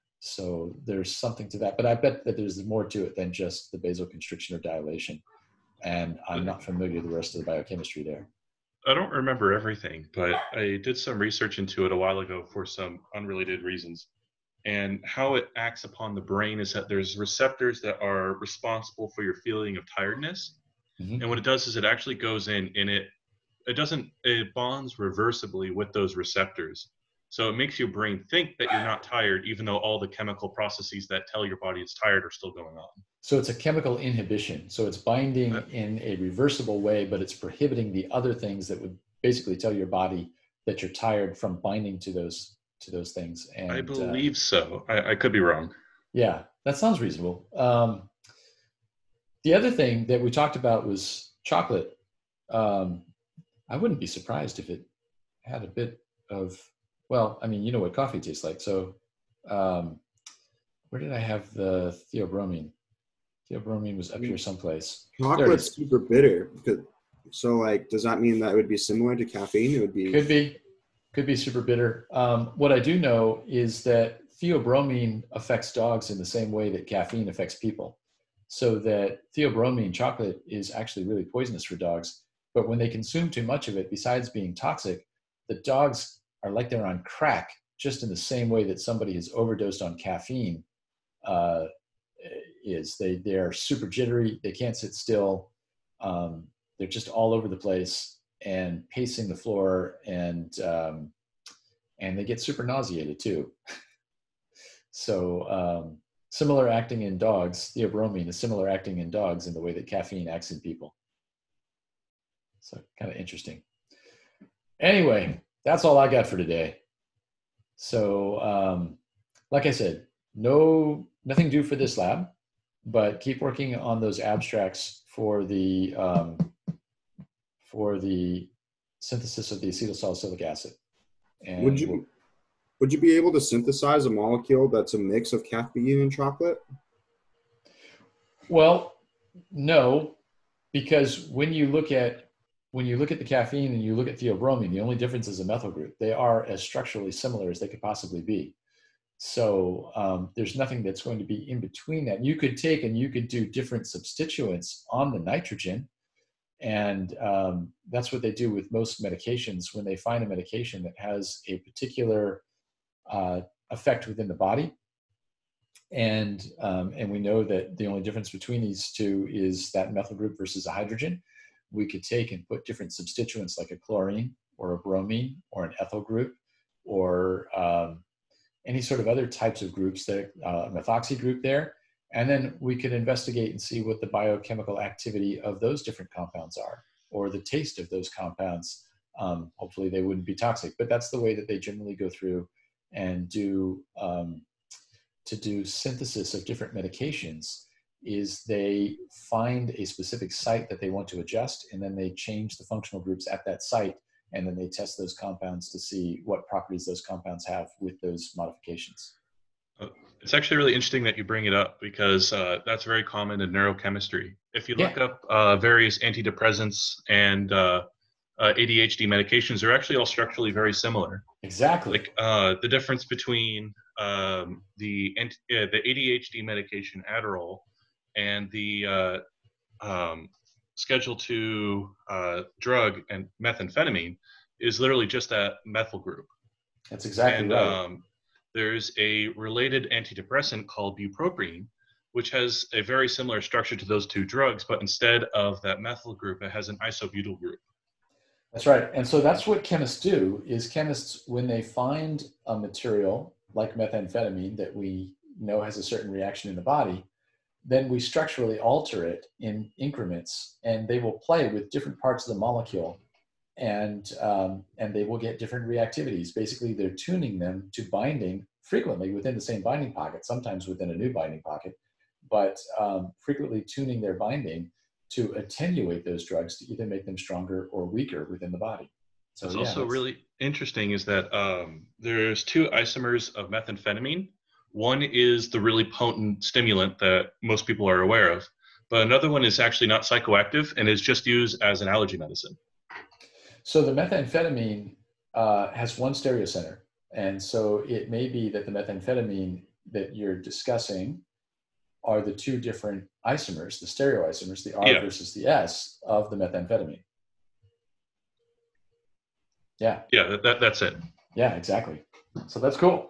So there's something to that, but I bet that there's more to it than just the vasoconstriction or dilation. And I'm not familiar with the rest of the biochemistry there. I don't remember everything, but I did some research into it a while ago for some unrelated reasons. And how it acts upon the brain is that there's receptors that are responsible for your feeling of tiredness. Mm-hmm. And what it does is it actually goes in and it it doesn't it bonds reversibly with those receptors. So it makes your brain think that you're not tired, even though all the chemical processes that tell your body it's tired are still going on. So it's a chemical inhibition. So it's binding in a reversible way, but it's prohibiting the other things that would basically tell your body that you're tired from binding to those to those things. And I believe uh, so. I, I could be wrong. Yeah, that sounds reasonable. Um, the other thing that we talked about was chocolate. Um, I wouldn't be surprised if it had a bit of, well, I mean, you know what coffee tastes like. So um, where did I have the theobromine? Theobromine was up here someplace. Chocolate's super bitter. So like, does that mean that it would be similar to caffeine? It would be. Could be. Could be super bitter. Um, what I do know is that theobromine affects dogs in the same way that caffeine affects people. So that theobromine chocolate is actually really poisonous for dogs. But when they consume too much of it, besides being toxic, the dogs are like they're on crack, just in the same way that somebody has overdosed on caffeine uh, is. They, they're super jittery. They can't sit still. Um, they're just all over the place and pacing the floor, and um, and they get super nauseated too. So um, similar acting in dogs, theobromine is similar acting in dogs in the way that caffeine acts in people. So kind of interesting. Anyway, that's all I got for today. So um, like I said, no, nothing due for this lab, but keep working on those abstracts for the um, for the synthesis of the acetylsalicylic acid. And Would you we'll, would you be able to synthesize a molecule that's a mix of caffeine and chocolate? well, no, because when you look at when you look at the caffeine and you look at theobromine, the only difference is a methyl group. They are as structurally similar as they could possibly be. So um, there's nothing that's going to be in between that. You could take and you could do different substituents on the nitrogen. And um, that's what they do with most medications. When they find a medication that has a particular uh, effect within the body, and um, and we know that the only difference between these two is that methyl group versus a hydrogen, we could take and put different substituents like a chlorine or a bromine or an ethyl group or um, any sort of other types of groups, that uh, methoxy group there, and then we could investigate and see what the biochemical activity of those different compounds are, or the taste of those compounds. Um, hopefully they wouldn't be toxic, but that's the way that they generally go through and do um, to do synthesis of different medications. Is they find a specific site that they want to adjust, and then they change the functional groups at that site, and then they test those compounds to see what properties those compounds have with those modifications. It's actually really interesting that you bring it up, because uh, that's very common in neurochemistry. If you look Yeah. up uh, various antidepressants and uh, uh, A D H D medications, they're actually all structurally very similar. Exactly. Like uh, the difference between um, the uh, the A D H D medication Adderall and the uh, um, Schedule two uh, drug and methamphetamine is literally just that methyl group. That's exactly and, right. Um, there's a related antidepressant called bupropion, which has a very similar structure to those two drugs, but instead of that methyl group, it has an isobutyl group. That's right. And so that's what chemists do, is chemists, when they find a material like methamphetamine that we know has a certain reaction in the body, then we structurally alter it in increments, and they will play with different parts of the molecule, and um, and they will get different reactivities. Basically, they're tuning them to binding frequently within the same binding pocket, sometimes within a new binding pocket, but um, frequently tuning their binding to attenuate those drugs to either make them stronger or weaker within the body. So What's yeah, also that's- really interesting is that um, there's two isomers of methamphetamine. One is the really potent stimulant that most people are aware of, but another one is actually not psychoactive and is just used as an allergy medicine. So the methamphetamine uh, has one stereocenter. And so it may be that the methamphetamine that you're discussing are the two different isomers, the stereoisomers, the R Yeah. versus the S of the methamphetamine. Yeah. Yeah, that, that, that's it. Yeah, exactly. So that's cool.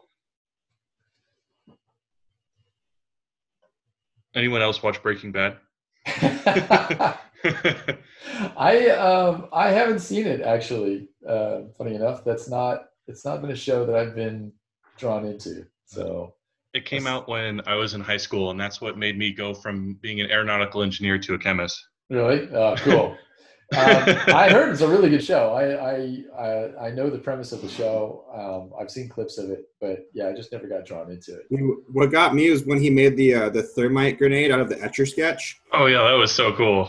Anyone else watch Breaking Bad? I um I haven't seen it actually. Uh, funny enough, that's not it's not been a show that I've been drawn into. So It came out when I was in high school, and that's what made me go from being an aeronautical engineer to a chemist. really, uh, cool. um, I heard it's a really good show. I I I, I know the premise of the show. Um, I've seen clips of it, but yeah, I just never got drawn into it. What got me was when he made the uh, the thermite grenade out of the Etch a Sketch. Oh yeah, that was so cool.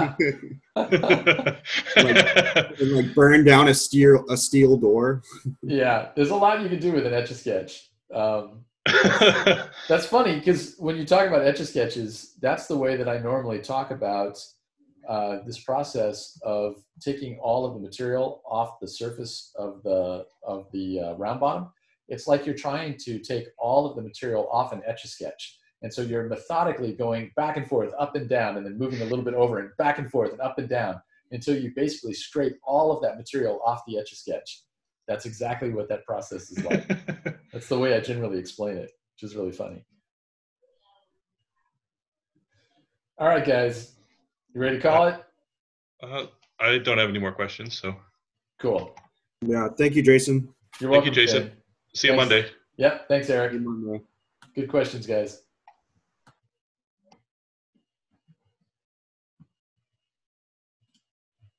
And like burned down a steel a steel door. Yeah, there's a lot you can do with an Etch-a-Sketch. Um, that's funny because when you talk about Etch-a-Sketches, that's the way that I normally talk about uh, this process of taking all of the material off the surface of the of the uh, round bottom. It's like you're trying to take all of the material off an Etch-a-Sketch. And so you're methodically going back and forth, up and down, and then moving a little bit over and back and forth and up and down until you basically scrape all of that material off the Etch-a-Sketch. That's exactly what that process is like. That's the way I generally explain it, which is really funny. All right, guys. You ready to call it? uh, I don't have any more questions, so Cool. Yeah, thank you, Jason. You're thank welcome, you, Jason. Shane. See you Thanks. Monday. Yep. Thanks, Eric. Good Monday. Good questions, guys.